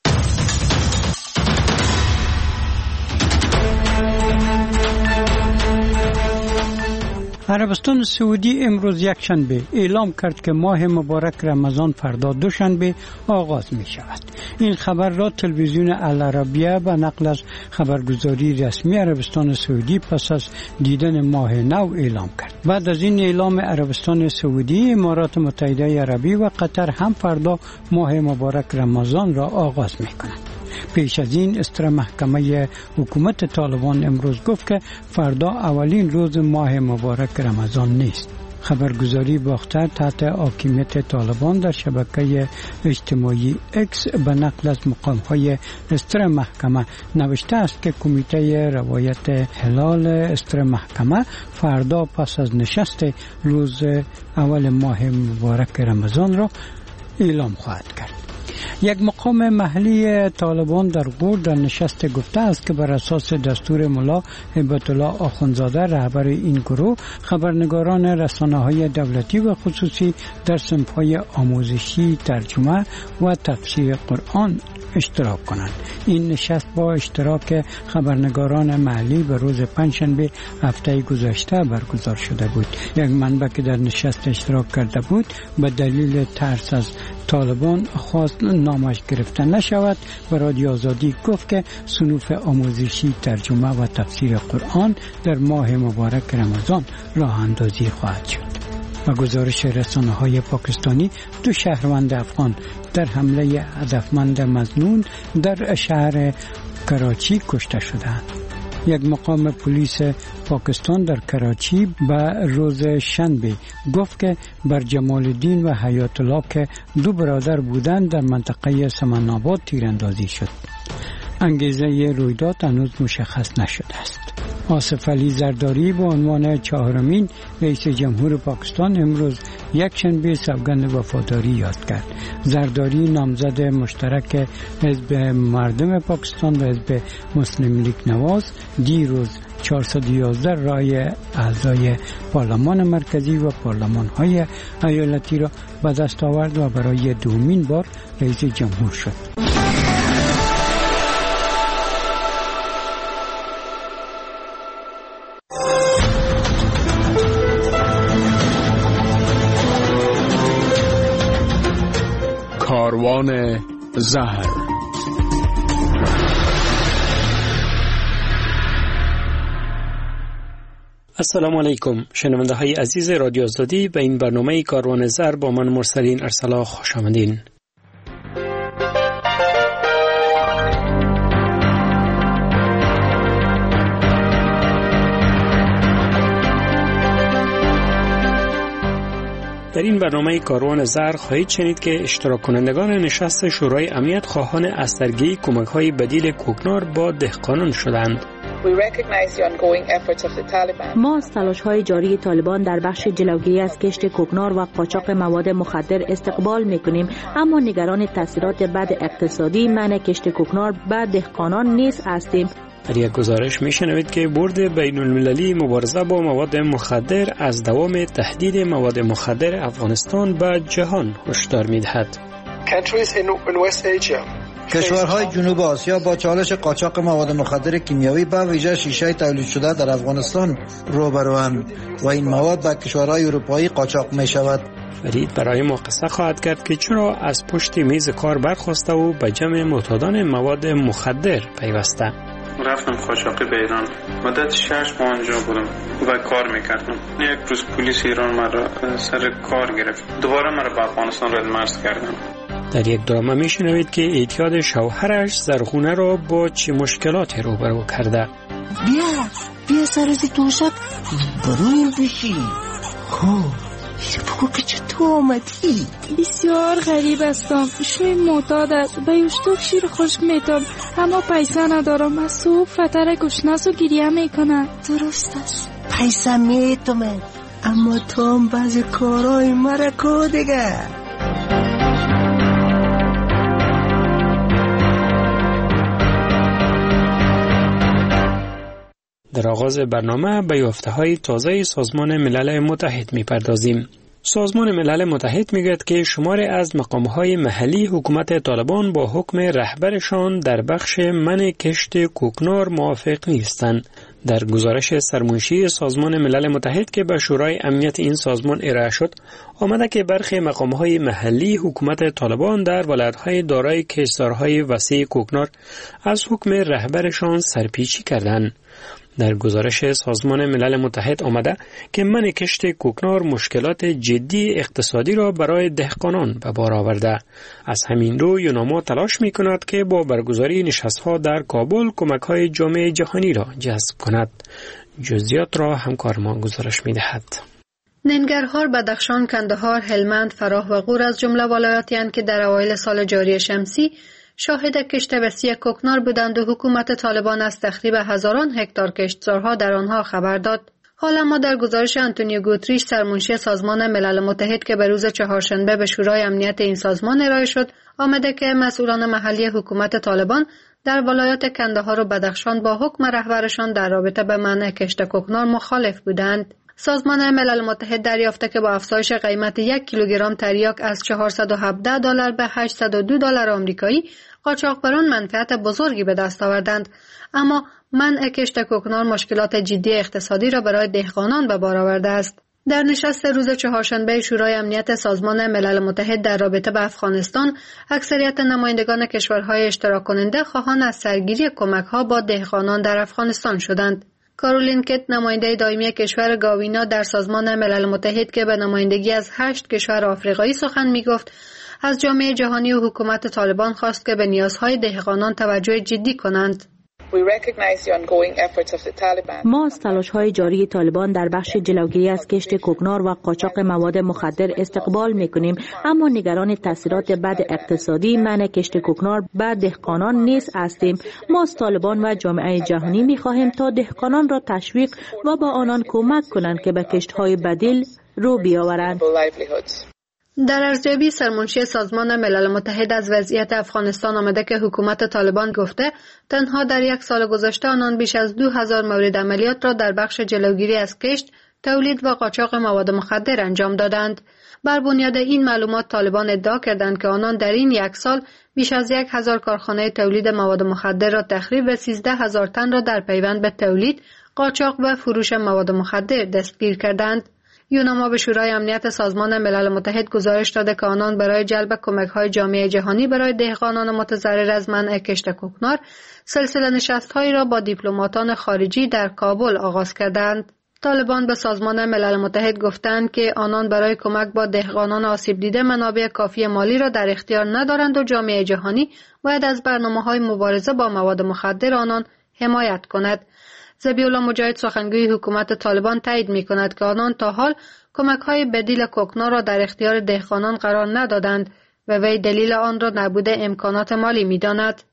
عربستان سعودی امروز یک شنبه اعلام کرد که ماه مبارک رمضان فردا دوشنبه آغاز می شود. این خبر را تلویزیون العربیه به نقل از خبرگزاری رسمی عربستان سعودی پس از دیدن ماه نو اعلام کرد. بعد از این اعلام عربستان سعودی، امارات متحده عربی و قطر هم فردا ماه مبارک رمضان را آغاز می کنند. پیش از این استر محکمه حکومت طالبان امروز گفت که فردا اولین روز ماه مبارک رمضان نیست. خبرگزاری باختر تحت حاکمیت طالبان در شبکه اجتماعی اکس به نقل از مقام‌های استر محکمه نوشته است که کمیته روایت هلال استر محکمه فردا پس از نشست روز اول ماه مبارک رمضان را اعلام خواهد کرد. یک مقام محلی طالبان در غور در نشست گفته است که بر اساس دستور ملا هیبت الله آخوندزاده رهبر این گروه، خبرنگاران رسانه‌های دولتی و خصوصی در صنف‌های آموزشی، ترجمه و تفسیر قرآن اشتراک کنند. این نشست با اشتراک خبرنگاران محلی به روز پنجشنبه هفته گذشته برگزار شده بود. یک منبع که در نشست اشتراک کرده بود به دلیل ترس از طالبان خواست نامش گرفته نشود و رادیو آزادی گفت که صنوف آموزشی، ترجمه و تفسیر قرآن در ماه مبارک رمضان راه اندازی خواهد شد. و گزارش رسانه‌های پاکستانی، دو شهروند افغان در حمله هدفمند مظنون در شهر کراچی کشته شدند. یک مقام پلیس پاکستان در کراچی به روز شنبه گفت که بر جمال الدین و حیات الله که دو برادر بودند در منطقه سمن آباد تیراندازی شد. انگیزه رویداد هنوز مشخص نشده است. آصف علی زرداری به عنوان چهارمین رئیس جمهور پاکستان امروز یک شنبه سوگند وفاداری یاد کرد. زرداری نامزد مشترک حزب مردم پاکستان و حزب مسلم لیگ نواز دیروز چهارصد و یازده رای اعضای پارلمان مرکزی و پارلمان‌های ایالتی را به دست آورد و برای دومین بار رئیس جمهور شد. کاروان زهر. السلام علیکم شنونده های عزیز رادیو آزادی، به این برنامه کاروان زهر با من مرسلین ارسلا خوش آمدین. در این برنامه کاروان زهر خواهید شنید که اشتراک کنندگان نشست شورای امنیت خواهان از درگیری کمک‌های بدیل کوکنار با دهقانان شدند. ما از تلاش‌های جاری طالبان در بخش جلوگیری از کشت کوکنار و قاچاق مواد مخدر استقبال می‌کنیم، اما نگران تاثیرات بد اقتصادی منع کشت کوکنار به دهقانان نیز هستیم. در یک گزارش میشنوید که بورد بین المللی مبارزه با مواد مخدر از دوام تهدید مواد مخدر افغانستان به جهان هشدار می‌دهد. کشورهای جنوب آسیا با چالش قاچاق مواد مخدر کیمیاوی به ویژه شیشه تولید شده در افغانستان روبروند و این مواد به کشورهای اروپایی قاچاق می شود. فرید برای ما قصه خواهد کرد که چرا از پشت میز کار برخاسته و به جمع معتادان مواد مخدر پیوسته. رفتم قاچاقی به ایران، مدت شش ماه آنجا بودم و کار میکردم. یک روز پلیس ایران مرا سر کار گرفت، دوباره مرا به افغانستان رد مرز کردن. در یک درام میشنوید که اعتیاد شوهرش زرخونه را با چه مشکلاتی روبرو کرده. بیا بیا سر از توشک برو بشی. خب بگو که چطور آمدی؟ بسیار غریب هستم. شوی معتاد است. به یوشتوک شیر خشک میتم اما پیسه ندارم. از صبح فتر گشناس و گریه میکنه. درست است، پیسه میتم اما تو هم بعض کارای مرا کو دیگه. در آغاز برنامه به یافته‌های تازه سازمان ملل متحد می‌پردازیم. سازمان ملل متحد میگوید که شماری از مقام‌های محلی حکومت طالبان با حکم رهبرشان در بخش منع کشت کوکنار موافق نیستند. در گزارش سرمنشی سازمان ملل متحد که به شورای امنیت این سازمان ارائه شد، آمده که برخی مقام‌های محلی حکومت طالبان در ولایت‌های دارای کشتزارهای وسیع کوکنار از حکم رهبرشان سرپیچی کردند. در گزارش سازمان ملل متحد آمده که منع کشت کوکنار مشکلات جدی اقتصادی را برای دهقانان به بار آورده. از همین رو یوناما تلاش می کند که با برگزاری نشست‌ها در کابل کمک‌های جامعه جهانی را جذب کند. جزئیات را همکار ما گزارش می دهد. ننگرهار، بدخشان، کندهار، هلمند، فراه و غور از جمله ولایاتی هستند که در اوایل سال جاری شمسی شاهد کشت وسیع کوکنار بودند و حکومت طالبان از تخریب هزاران هکتار کشتزارها در آنها خبر داد. حالا ما در گزارش آنتونیو گوتریش، سرمنشی سازمان ملل متحد که به روز چهارشنبه به شورای امنیت این سازمان ارائه شد، آمده که مسئولان محلی حکومت طالبان در ولایات کندهار و بدخشان با حکم رهبرشان در رابطه به منع کشت کوکنار مخالف بودند. سازمان ملل متحد دریافته که با افزایش قیمت یک کیلوگرم تریاک از چهارصد و هفده دلار به هشتصد و دو دلار آمریکایی، قاچاقبران منفعت بزرگی به دست آوردند. اما منع کشت کوکنار مشکلات جدی اقتصادی را برای دهقانان به بار آورده است. در نشست روز چهارشنبه شورای امنیت سازمان ملل متحد در رابطه با افغانستان، اکثریت نمایندگان کشورهای اشتراک کننده خواهان از سرگیری کمک‌ها با دهقانان در افغانستان شدند. کارولین کت، نماینده دائمی کشور گاوینا در سازمان ملل متحد که به نمایندگی از هشت کشور آفریقایی سخن می‌گفت، از جامعه جهانی و حکومت طالبان خواست که به نیازهای دهقانان توجه جدی کنند. ما از تلاش‌های جاری طالبان در بخش جلوگیری از کشت کوکنار و قاچاق مواد مخدر استقبال می‌کنیم، اما نگران تاثیرات بد اقتصادی منع کشت کوکنار بر دهقانان نیز هستیم. ما از طالبان و جامعه جهانی می‌خواهیم تا دهقانان را تشویق و با آنان کمک کنند که به کشت‌های بدیل رو بیاورند. در ارزیابی سرمنشی سازمان ملل متحد از وضعیت افغانستان آمده که حکومت طالبان گفته تنها در یک سال گذشته آنان بیش از دو هزار مورد عملیات را در بخش جلوگیری از کشت، تولید و قاچاق مواد مخدر انجام دادند. بر بنیاد این معلومات طالبان ادعا کردند که آنان در این یک سال بیش از یک هزار کارخانه تولید مواد مخدر را تخریب و سیزده هزار تن را در پیوند به تولید، قاچاق و فروش مواد مخدر دستگیر کردند. یوناما به شورای امنیت سازمان ملل متحد گزارش داده که آنان برای جلب کمک‌های جامعه جهانی برای دهقانان متضرر از منع کشت کوکنار سلسله نشست‌هایی را با دیپلماتان خارجی در کابل آغاز کردند. طالبان به سازمان ملل متحد گفتند که آنان برای کمک با دهقانان آسیب دیده منابع کافی مالی را در اختیار ندارند و جامعه جهانی باید از برنامه‌های مبارزه با مواد مخدر آنان حمایت کند. ذبیح‌الله مجاهد، سخنگوی حکومت طالبان، تایید می‌کند که آنان تا حال کمک‌های بدیل کوکنار را در اختیار دهقانان قرار ندادند و وی دلیل آن را نبود امکانات مالی می‌داند.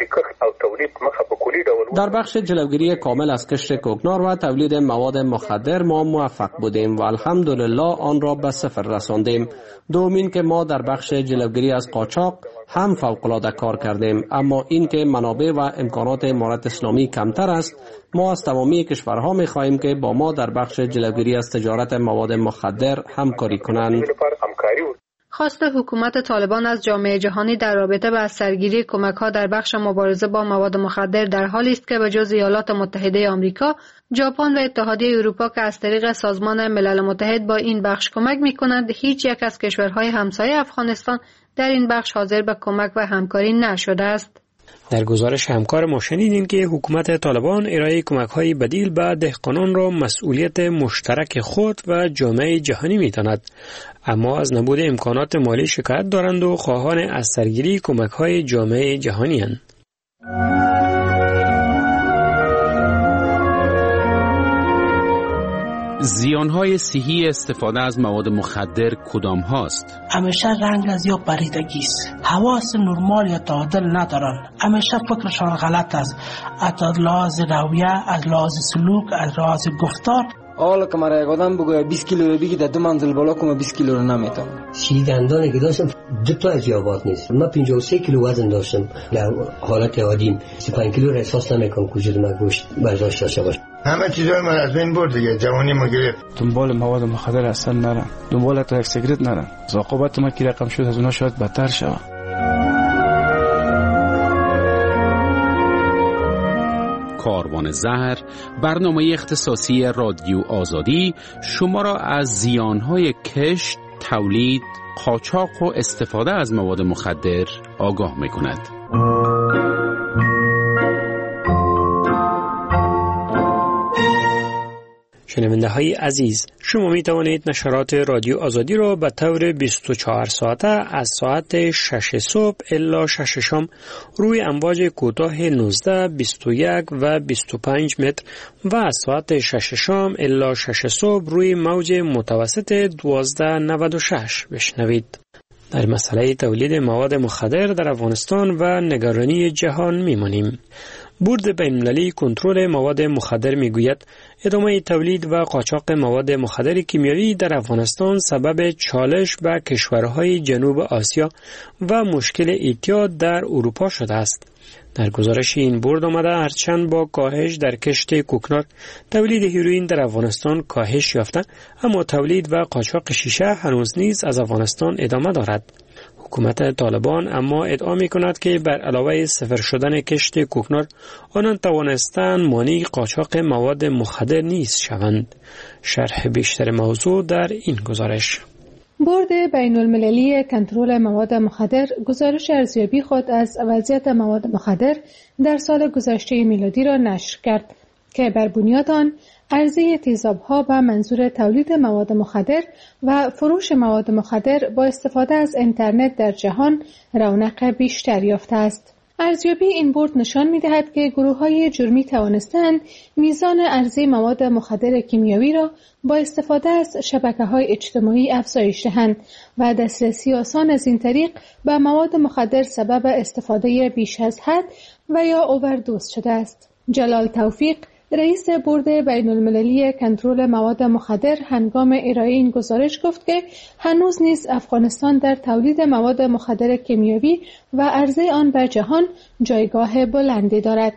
در بخش جلوگیری کامل از کشت کوکنار و تولید مواد مخدر ما موفق بودیم و الحمدلله آن را به صفر رساندیم. دومین که ما در بخش جلوگیری از قاچاق هم فوق‌العاده کار کردیم، اما این که منابع و امکانات امارت اسلامی کمتر است، ما از تمامی کشورها می خواهیم که با ما در بخش جلوگیری از تجارت مواد مخدر همکاری کنند. خواست حکومت طالبان از جامعه جهانی در رابطه با سرگیری کمک‌ها در بخش مبارزه با مواد مخدر در حالی است که به جز ایالات متحده آمریکا، ژاپن و اتحادیه اروپا که از طریق سازمان ملل متحد با این بخش کمک می‌کنند، هیچ یک از کشورهای همسایه افغانستان در این بخش حاضر به کمک و همکاری نشده است. در گزارش همکار ما شنیدیم که حکومت طالبان ارائه کمک‌های بدیل به دهقانان را مسئولیت مشترک خود و جامعه جهانی می‌داند، اما از نبود امکانات مالی شکایت دارند و خواهان از سرگیری کمک‌های جامعه جهانی هستند. زیانهای صحی استفاده از مواد مخدر کدام هاست؟ همیشه رنگ از یا پریدگی است. حواس نرمال یا تعادل ندارن. همیشه فکرشان غلط است. از لحاظ رویه، از لحاظ سلوک، از لحاظ گفتار. حالا که مرا یک آدم بگوید بیست کیلو بگی در دو منزل بالا کنم بیست کیلو رو نمیتونم. سی دندانی که داشتم دو تا از یابات نیست. من پنجاه و سه کیلو وزن داشتم. در حالت عادیم سی و پنج کیلو را احساس نمیکنم که وجود من گوشت برداشت داشته باشه. همه چیزای من از بین برد دیگه. جوانی ما گرفت. دنبال مواد مخدر اصلا نرم. دنبال تا یک سیگرت نرم. عاقبت ما که رقم شد از اونها شاید بدتر شود. کاروان زهر، برنامه اختصاصی رادیو آزادی شما را از زیانهای کشت، تولید، قاچاق و استفاده از مواد مخدر آگاه می‌کند. شنونده های عزیز، شما می توانید نشرات رادیو آزادی را به طور بیست و چهار ساعته از ساعت شش صبح الی شش شام روی امواج کوتاه نوزده، بیست و یک و بیست و پنج متر و از ساعت شش شام الی شش صبح روی موج متوسط دوازده نود و شش بشنوید. در مسئله تولید مواد مخدر در افغانستان و نگرانی جهان میمانیم. بورد بین‌المللی کنترل مواد مخدر میگوید ادامه تولید و قاچاق مواد مخدر کیمیایی در افغانستان سبب چالش به کشورهای جنوب آسیا و مشکل اعتیاد در اروپا شده است. در گزارش این بورد آمده هرچند با کاهش در کشت کوکنار تولید هیروئین در افغانستان کاهش یافته، اما تولید و قاچاق شیشه هنوز نیز از افغانستان ادامه دارد. حکومت طالبان اما ادعا می کند که بر علاوه صفر شدن کشت کوکنار آنان توانستند مانع قاچاق مواد مخدر نیز شوند. شرح بیشتر موضوع در این گزارش. بورد بین المللی کنترل مواد مخدر گزارش ارزیابی خود از وضعیت مواد مخدر در سال گذشته میلادی را نشر کرد که بر بنیاد آن عرضه تیزاب‌ها به منظور تولید مواد مخدر و فروش مواد مخدر با استفاده از اینترنت در جهان رونق بیشتر یافته است. ارزیابی این بورد نشان می‌دهد که گروه‌های جرمی توانستند میزان عرضه مواد مخدر کیمیایی را با استفاده از شبکه‌های اجتماعی افزایش دهند و دسترسی آسان از این طریق به مواد مخدر سبب استفاده بیش از حد و یا اووردوز شده است. جلال توفیق، رئیس بورد بین المللی کنترل مواد مخدر، هنگام ارائه این گزارش گفت که هنوز نیز افغانستان در تولید مواد مخدر کیمیایی و عرضه آن به جهان جایگاه بلندی دارد.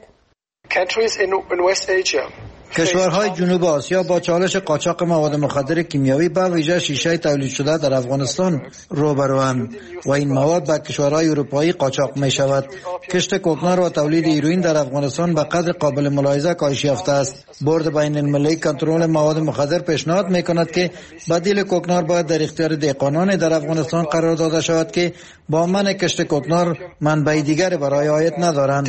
کشورهای جنوب آسیا با چالش قاچاق مواد مخدر کیمیایی به ویژه شیشه تولید شده در افغانستان روبروند و این مواد به کشورهای اروپایی قاچاق می شود. کشت کوکنار و تولید هیروئین در افغانستان به قدر قابل ملاحظه کاهش یافته است. بورد بین المللی کنترل مواد مخدر پیشنهاد می کند که بدیل کوکنار باید در اختیار دهقانان در افغانستان قرار داده شود که با منع کشت کوکنار منبع دیگر برای عاید ندارند.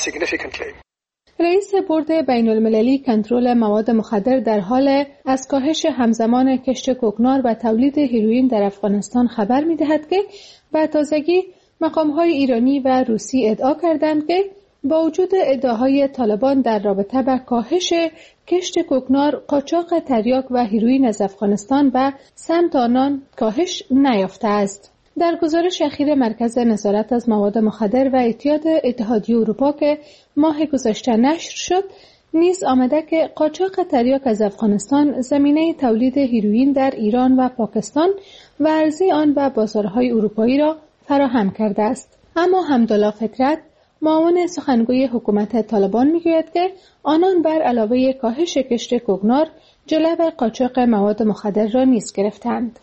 رئیس بورد بین المللی کنترل مواد مخدر در حال از کاهش همزمان کشت کوکنار و تولید هیروئین در افغانستان خبر می دهد که به تازگی مقام‌های ایرانی و روسی ادعا کردند که با وجود ادعاهای طالبان در رابطه با کاهش کشت کوکنار، قاچاق تریاک و هیروئین از افغانستان به سمت آنان کاهش نیافته است. در گزارش اخیر مرکز نظارت از مواد مخدر و اعتیاد اتحادیه اروپا که ماه گذشته نشر شد، نیز آمده که قاچاق تریاک از افغانستان زمینه تولید هیروئین در ایران و پاکستان و عرضه آن به بازارهای اروپایی را فراهم کرده است. اما حمدالله فطرت، معاون سخنگوی حکومت طالبان، میگوید که آنان بر علاوه کاهش کشت کوکنار جلو قاچاق مواد مخدر را نیز گرفتند.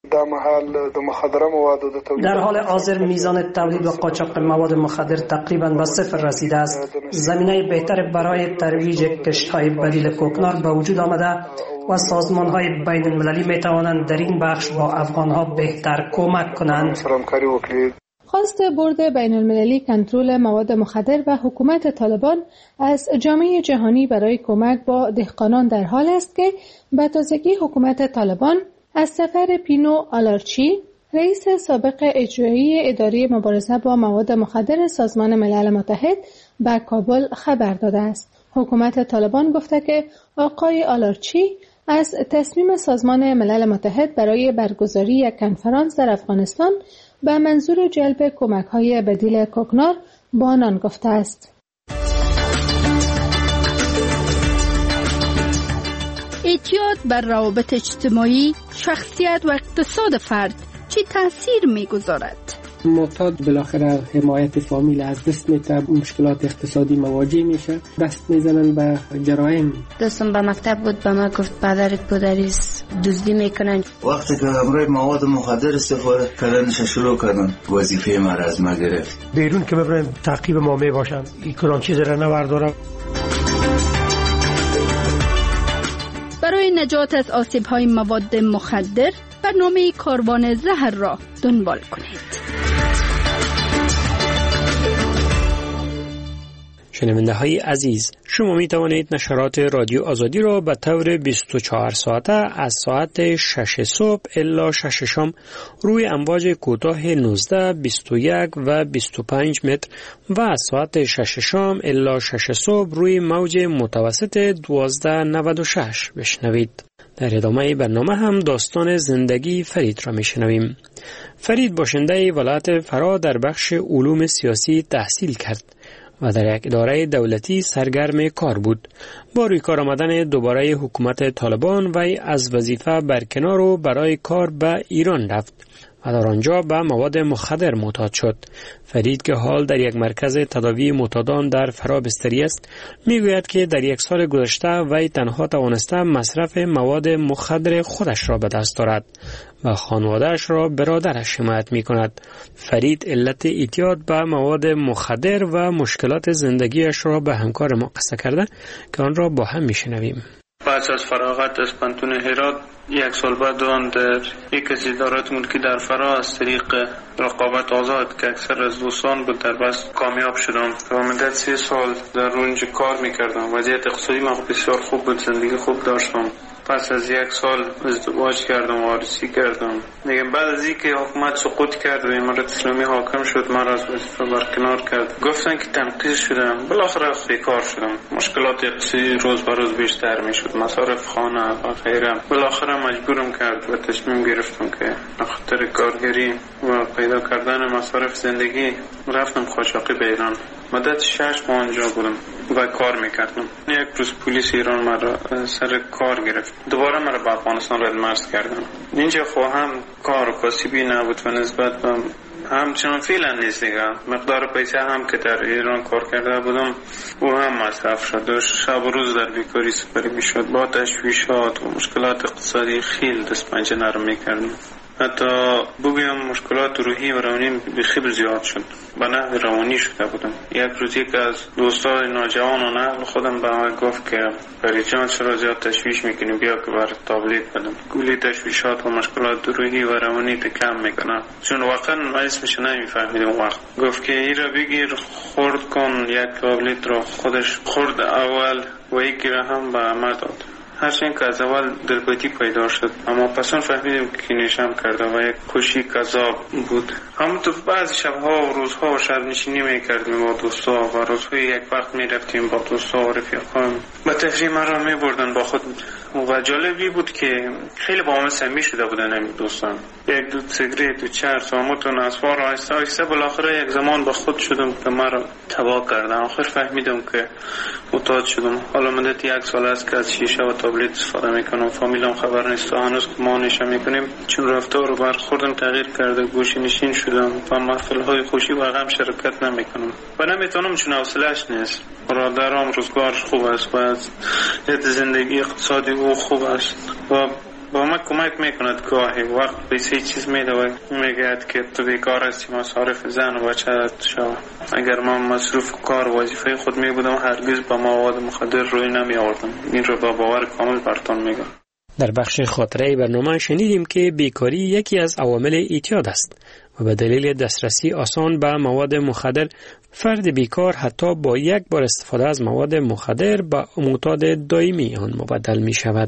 در حال حاضر میزان تولید و قاچاق مواد مخدر تقریباً به صفر رسیده است. زمینه بهتر برای ترویج کشت‌های بدیل کوکنار به وجود آمده و سازمان‌های بین المللی می توانند در این بخش با افغان‌ها بهتر کمک کنند. خواست بورد بین المللی کنترل مواد مخدر و حکومت طالبان از جامعه جهانی برای کمک با دهقانان در حال است که به تازگی حکومت طالبان از سفر پینو آلارچی، رئیس سابق اجرایی اداره مبارزه با مواد مخدر سازمان ملل متحد، به کابل خبر داده است. حکومت طالبان گفته که آقای آلارچی از تصمیم سازمان ملل متحد برای برگزاری یک کنفرانس در افغانستان به منظور جلب کمک‌های بدیل کوکنار با آنان گفته است. اعتیاد بر روابط اجتماعی، شخصیت و اقتصاد فرد چه تأثیر می‌گذارد؟ معتاد بالاخره حمایت فامیل از دست میده، مشکلات اقتصادی مواجه میشه، دست میزنن به جرایم. دوستم به مکتب بود، به ما گفت پدرت پدریس دزدی میکنن. وقتی که همراه مواد مخدر استفاده کردنش شروع کردن، وظیفه ما از ما گرفت. بیرون که ببرن تعقیب ما میباشن، این کلان چیز را نوردارم. برای نجات از آسیب‌های مواد مخدر برنامه کاروان زهر را دنبال کنید. شنونده های عزیز، شما می توانید نشرات رادیو آزادی را به طور بیست و چهار ساعته از ساعت شش صبح الی شش شام روی امواج کوتاه نوزده، بیست و یک و بیست و پنج متر و از ساعت شش شام الی شش صبح روی موج متوسط دوازده نود و شش بشنوید. در ادامه برنامه هم داستان زندگی فرید را میشنویم. فرید باشنده ولایت فرا در بخش علوم سیاسی تحصیل کرد و در یک اداره دولتی سرگرم کار بود. با روی کار آمدن دوباره حکومت طالبان وی از وظیفه برکنار و برای کار به ایران رفت و در آنجا به مواد مخدر معتاد شد. فرید که حال در یک مرکز تداوی معتادان در فرا بستری است، میگوید که در یک سال گذشته وی تنها توانسته مصرف مواد مخدر خودش را به دست دارد و خانواده‌اش را برادرش حمایت می‌کند. فرید علت اعتیاد به مواد مخدر و مشکلات زندگیش را به همکار ما قصه کرده که آن را با هم می‌شنویم. پس از فراغت از پانتون هرات یک سال بعد آن در یک از ادارات ملکی در فرا از طریق رقابت آزاد که اکثر از دوستان بود در بس کامیاب شدم و مدت سه سال در اونجا کار میکردم. وضعیت اقتصادی ما بسیار خوب بود، زندگی خوب داشتم. پس از یک سال ازدواج کردم و عروسی کردم. دیگه بعد از اینکه حکومت سقوط کرد و امارت اسلامی حاکم شد، من را از وظیفه برکنار کرد. گفتن که تنقیض شدم، بالاخره بیکار شدم. مشکلات اقتصادی روز به روز بیشتر میشد، مصارف خانه و غیره. بالاخره مجبورم کرد و تصمیم گرفتم که به خاطر کارگری و پیدا کردن مصارف زندگی رفتم قاچاقی به ایران. مدت شش ماه آنجا بودم و کار میکردم. یک روز پلیس ایران مرا سر کار گرفت. دوباره مرا به افغانستان رد مرز کردم. اینجا خو هم کار و کاسبی نبود و نسبت به همچنان فعلا نیست دیگه. مقدار پیسه هم که در ایران کار کرده بودم او هم مصرف شد و شب و روز در بیکاری سپری میشد. با تشویشات و مشکلات اقتصادی خیلی دست پنجه نرم میکردم. حتی بگویم مشکلات روحی و روانی بخیبر زیاد شد. به نحو روانی شده بودم. یک روز یک از دوستای نوجوان و نقل خودم به من گفت که فرید جان چرا زیاد تشویش میکنی، بیا که بر تابلیت بدم. گولی تشویشات و مشکلات روحی و روانی تا کم میکنم، چون واقعا من اسمش نمیفهمیدم. وقت گفت که این را بگیر خورد کن. یک تابلیت را خودش خورد اول و یکی را هم به عمر داد. هرچند که از اول دلبدی پیدا شد، اما پسان فهمیدیم که نشم کرده و یک خوشی کذاب بود. همونطور بعضی شبها و روزها و شب نشینی میکردیم با دوستا و روزهای یک وقت میرفتیم با دوستا و رفیقان و تفریح مرا میبردن با خود. و جالبی بود که خیلی با همه سمی شده بودن همین دوستان. یک دو سیگریت و چرس و متون اسوار آهسته آهسته بالاخره یک زمان با خود شدم که مرا تباه کردن. آخر فهمیدم که معتاد شدم. حالا مدت یک سال است که از شیشه و تابلت استفاده میکنم. فامیلم خبر نیست و هنوز که ما نشه میکنیم، چون رفتار و برخوردم تغییر کرده. گوشه نشین شدم و محفل های خوشی و غم شرکت نمیکنم و نمیتونم، چون حوصله‌اش نیست. برادرام روزگارش خوب است و از زندگی اقتصادی او خوب است و با ما کمک میکند. گاهی وقت به سه چیز میده و میگه که تو بیکار هستی، مصارف زن و بچه شو. اگر من مصروف کار و وظیفه خود میبودم هرگز با مواد مخدر روی نمی آوردم. این رو با باور کامل برتون میگم. در بخش خاطره برنامه شنیدیم که بیکاری یکی از عوامل اعتیاد است و به دلیل دسترسی آسان به مواد مخدر فرد بیکار حتی با یک بار استفاده از مواد مخدر به معتاد دائمی آن مبدل می شود.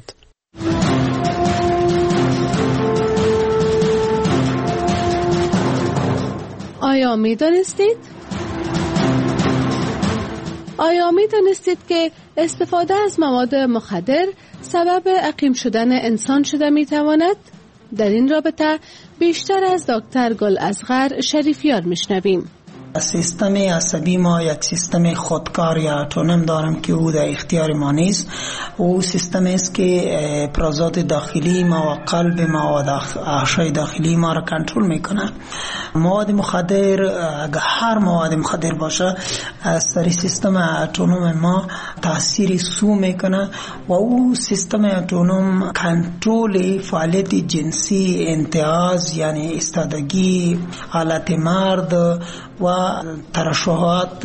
آیا می دانستید؟ آیا می دانستید که استفاده از مواد مخدر سبب عقیم شدن انسان شده می تواند؟ در این رابطه بیشتر از دکتر گل اصغر شریفیار میشنویم. سیستم عصبی ما یک سیستم خودکار یا اتونوم دارم که او در اختیار ما نیست. او سیستم است که افرازات داخلی ما و قلب ما و اعضای داخلی ما را کنترل میکنه. مواد مخدر، اگر هر مواد مخدر باشه، از سر سیستم اتونوم ما تاثیر سو میکنه و او سیستم اتونوم کنترل فعالیت جنسی، انتعاض یعنی استادگی، حالت مرد و ترشحات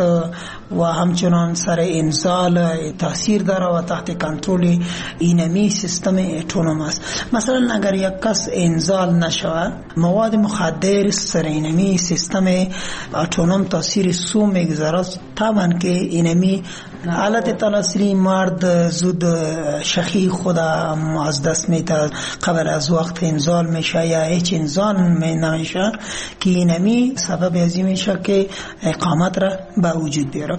و همچنان سر انزال تاثیر داره و تحت کنترل اینمی سیستم اتونوم است. مثلا اگر یک کس انزال نشود، مواد مخدر سر اینمی سیستم اتونوم تاثیر سو میگذاره، طبعا که اینمی حالت تناسلی مرد زود شخی خود از دست میده، قبل از وقت انزال میشه یا هیچ انزال نمیشه که اینمی سبب ازی میشه که اقامت را به وجود بیاره.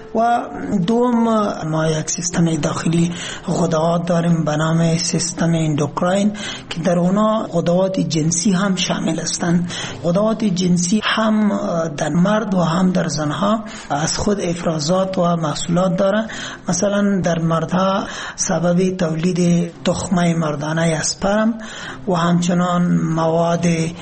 و دوم، ما یک سیستم داخلی غدوات داریم به نام سیستم اندوکراین که در اونا غدوات جنسی هم شامل هستند. غدوات جنسی هم در مرد و هم در زنها از خود افرازات و محصولات داره. مثلا در مردها سبب تولید تخمه مردانه اسپرم و همچنان مواد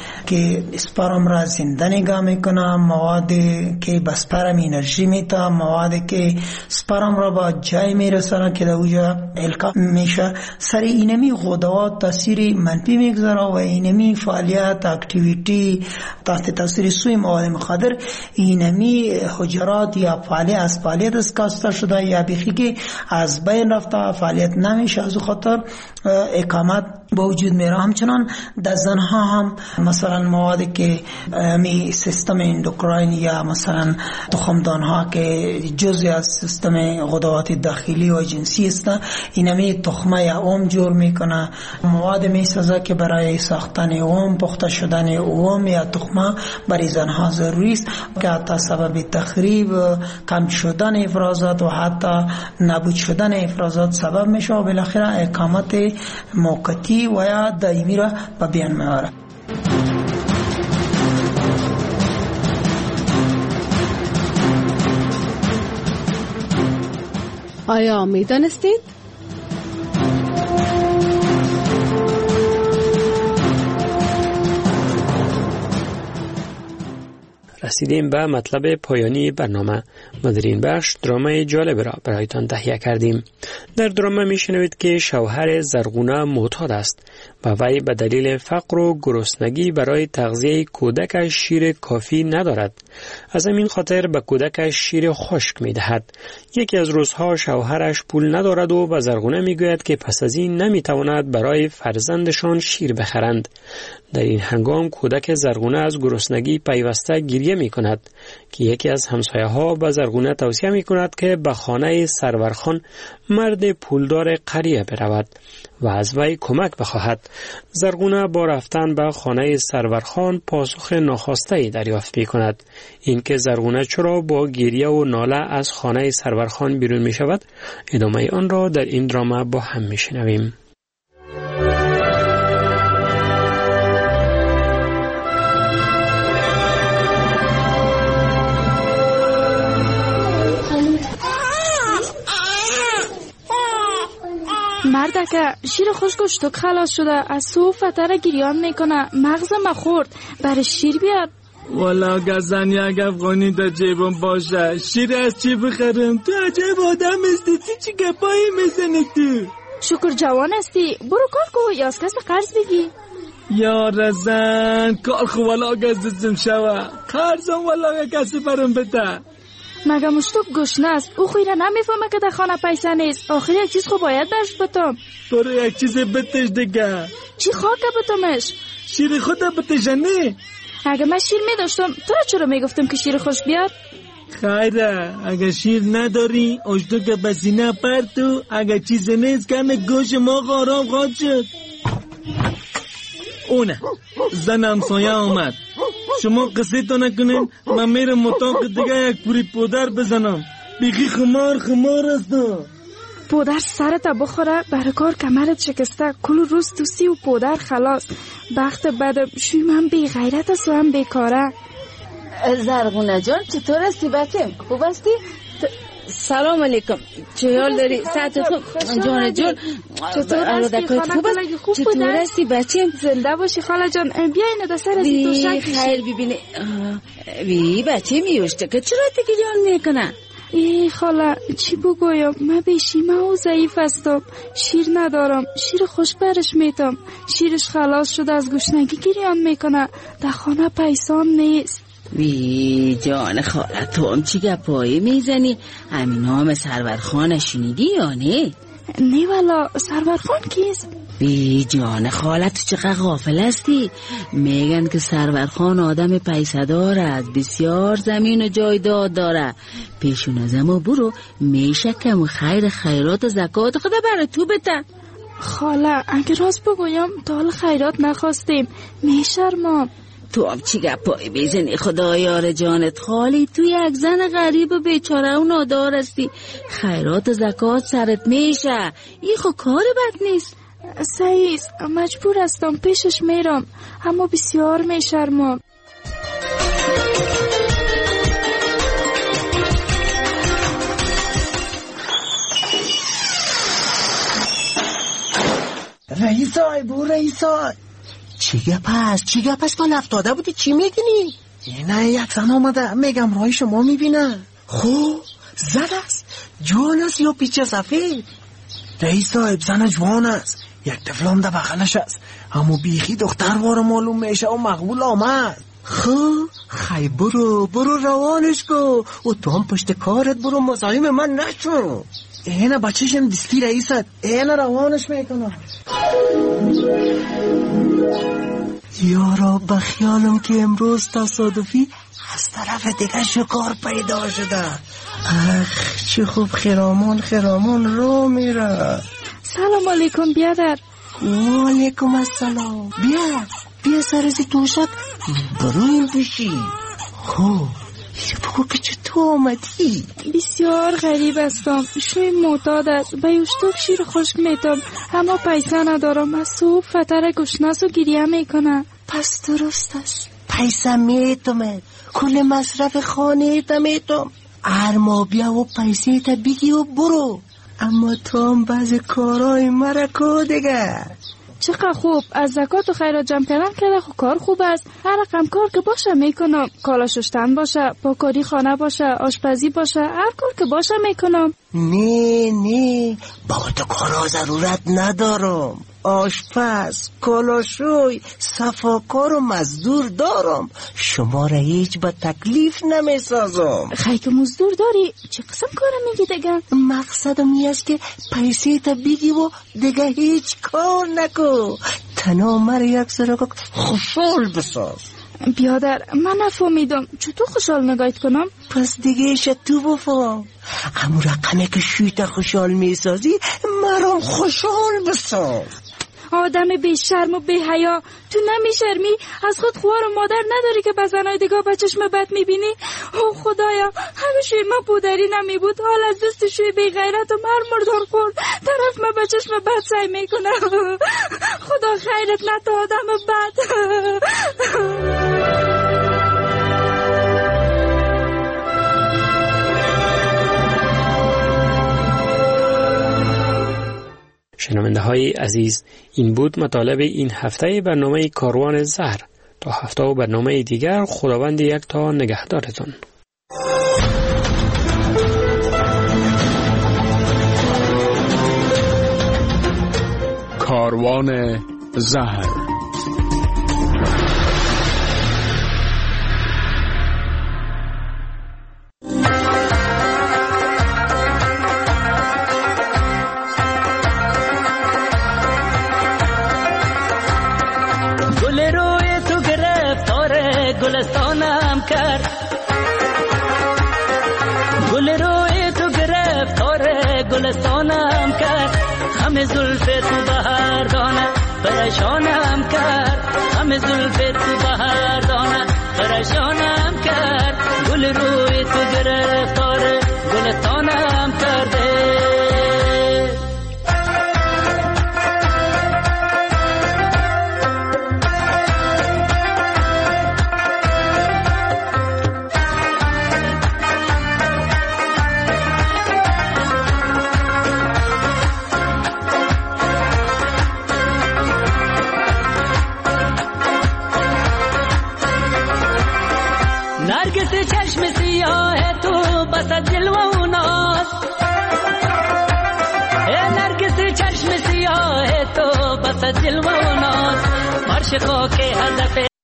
که اسپرم را زنده نگاه میکنه، مواد که به اسپرم انرژی میده، مواد که اسپرم را با جای میرسانه که در اوجا القا میشه. سر اینمی غدوات تاثیر منفی میگذاره و اینمی فعالیت اکتیویتی تحت تاثیر سوی مواد مخدر اینمی حجرات یا فعالیت از فعالیت اسکاسته شده یا بیخی که از بین رفته فعالیت نمیشه، از خاطر اقامت با وجود میره. همچنان در زنها هم مثلا مواد که می سیستم اندوکراین یا مثلا تخمدان ها که جزء از سیستم غدوات داخلی و جنسی است، اینمی تخمه یا اوم جور میکنه. مواد می سازه که برای ساختن اوم، پخته شدن اوم یا تخمه برای زنها ضروری است که حتی سبب تخریب، کم شدن افرازات و حتی نابود شدن افرازات سبب میشه و بالاخره اقامت موقتی و یا دائمی را به بیان میاره. آیا میدانستید؟ رسیدیم به مطلب پایانی برنامه و در این بخش درامای جالب را برایتان تهیه کردیم. در درامه میشنوید که شوهر زرغونه معتاد است و وی به دلیل فقر و گرسنگی برای تغذیه کودکش شیر کافی ندارد. از همین خاطر به کودکش شیر خشک میدهد. یکی از روزها شوهرش پول ندارد و به زرغونه میگوید که پس از این نمیتواند برای فرزندشان شیر بخرند. در این هنگام کودک زرغونه از گرسنگی پیوسته گریه می کند که یکی از همسایه ها به زرغونه توصیه می کند که به خانه سرورخان مرد پولدار قریه برود و از وی کمک بخواهد. زرغونه با رفتن به خانه سرورخان پاسخ ناخواسته دریافت می کند. اینکه زرغونه چرا با گریه و ناله از خانه سرورخان بیرون می شود، ادامه آن را در این درامه با هم می شنویم. مردکه شیر خوشگوشتک خلاص شده، از سو فتره گریان میکنه، مغزم خورد، برای شیر بیاد. والا گزن یک افغانی در جیبم باشه، شیر از چی بخرم؟ تو عجب آدم استی، چی گپایی میزنی تو؟ شکر جوان استی، برو کار کو یا از کس قرض بگی. یا رزن کار خو والا گزدم شوه، قرضم والا یک کسی برم بده. مگه مشتوک گشنه است، او خویره نمیفهمه که در خانه پیسه نیست. آخر یک چیز خو باید برش بتم. برو یک چیز بتش دیگه. چی خواهد بتمش؟ شیر خود بتشنی. اگه من شیر میداشتم تو را چرا میگفتم که شیر خوش بیاد؟ خیره اگه شیر نداری اشتو که بسینه پرتو، اگه چیز نیست کم گوش ما غارام خواد شد. اونه زن همسایه آمد، شما قصه تا نکنین من میرم اتاق دیگه یک پوری پودر بزنم. بیخی خمار خمار است. پودر سرت بخوره برای کار کمرت شکسته کل روز توسی و پودر خلاص بخت بدم شوی من بی غیرت است و هم بیکاره. زرغونه جان چطور هستی بچه؟ خوب هستی؟ سلام علیکم. چه حال داری؟ ساعت خوب جان جان چطور هستی؟ خوب است؟ چطور هستی بچه؟ زنده باشی خاله جان. بیا اینو در سر از تو شک خیر ببینی. بی بچه میوشته که چرا تگیران میکنه؟ ای خاله چی بگویم من بیشیمه و ضعیف هستم. شیر ندارم. شیر خوش برش میتم. شیرش خلاص شده از گشنگی گریان میکنه. در خانه پیسان نیست. وی جان خاله تو هم چی گپایی میزنی؟ همین نام سرورخان شنیدی یا نه؟ نه والا سرورخان کیست؟ وی جان خاله تو چقدر غافل هستی؟ میگن که سرورخان آدم پیسدار است. بسیار زمین و جایداد داره. پیشون از اما برو میشکم و خیر خیرات و زکات خدا برای تو بده. خاله اگه راست بگویم تا حال خیرات نخواستیم میشرمم. تو هم چی گپایی بزنی خدا یار جانت خالی؟ تو یک زن غریب و بیچاره و نادار هستی. خیرات و زکات سرت میشه. این خو کار بد نیست. سعیز مجبور هستم پیشش میرم اما بسیار میشرمم. رئیسای بو رئیسای چی گپ هست؟ چی گپ هست؟ کال افتاده بودی چی میگنی؟ نه یک زن آمده میگم رای شما میبینه. خب زن است؟ جوان است یا پیچه سفید؟ رئیس صاحب زن جوان است. یک طفلم ده بغلش است اما بیخی دختر واره معلوم میشه و مقبول آمد. خب خی برو برو روانش کو و تو هم پشت کارت برو مزاحم من نشو. اینه بچهشم دستی رئیست اینه روانش میکنم. یارا بخیالم که امروز تصادفی از طرف دیگه شکار پیدا شده. اخ چه خوب خرامان خرامان رو میره. سلام علیکم بیادر. و علیکم السلام. بیا بیا سرزی توشک برویم بشی. خب بگو که چطور آمدی؟ بسیار غریب هستم. شوی معتاد است. به یوشتوک شیر خشک میتم اما پیسه ندارم. از صبح فتر گشناس و گریه میکنه. پس درست است پیسه میتم کل مصرف خانه تا میتم. هر ما بیا و پیسه تا بگی و برو. اما تو هم بعض کارهای مرکو دیگه. چقدر خوب از زکات و خیرات جمع کردن کرده خب کار خوب است. هر رقم کار که باشه میکنم. کالا شستن باشه پاکاری خانه باشه آشپزی باشه هر کار که باشه میکنم. نه نه با تو کارا ضرورت ندارم. آشپز کالاشوی صفاکار و مزدور دارم. شما را هیچ با تکلیف نمیسازم. خیلی که مزدور داری چه قسم کارم میگی دیگه؟ مقصدم این است که پیسه تا بگی و دیگه هیچ کار نکو. تنها مرا یک سرک خوشحال بساز. بیادر من نفهمیدم چطور خوشحال نگاهت کنم؟ پس دیگه ایش تو بفهم. همون رقمه که شویت خوشحال میسازی مرام خوشحال بساز. آدم بی شرم و بی حیا تو نمیشرمی؟ از خود خوار و مادر نداری که به زنای دیگه به چشم بد میبینی؟ او خدایا همه شوی ما پودری نمی بود حال از دست شوی بی غیرت و مر مردار خورد طرف ما به چشم بد سعی میکنه. خدا خیرت نده آدم بد. شنونده های عزیز این بود مطالب این هفته برنامه کاروان زهر. تا هفته و برنامه دیگر خداوند یک تا نگهدارتان. کاروان زهر. گلستانم کرد گل روی تو گرفتار گلستانم کرد همه زلف تو بهر دانه پریشانم کرد همه زلف تو بهر دانه پریشانم کرد گل روی تو گرفتار گلستانم کرده نرگس چشم سیاه تو بس جلوه و ناز نرگس چشم سیاه تو بس جلوه و ناز فرش خاک هدف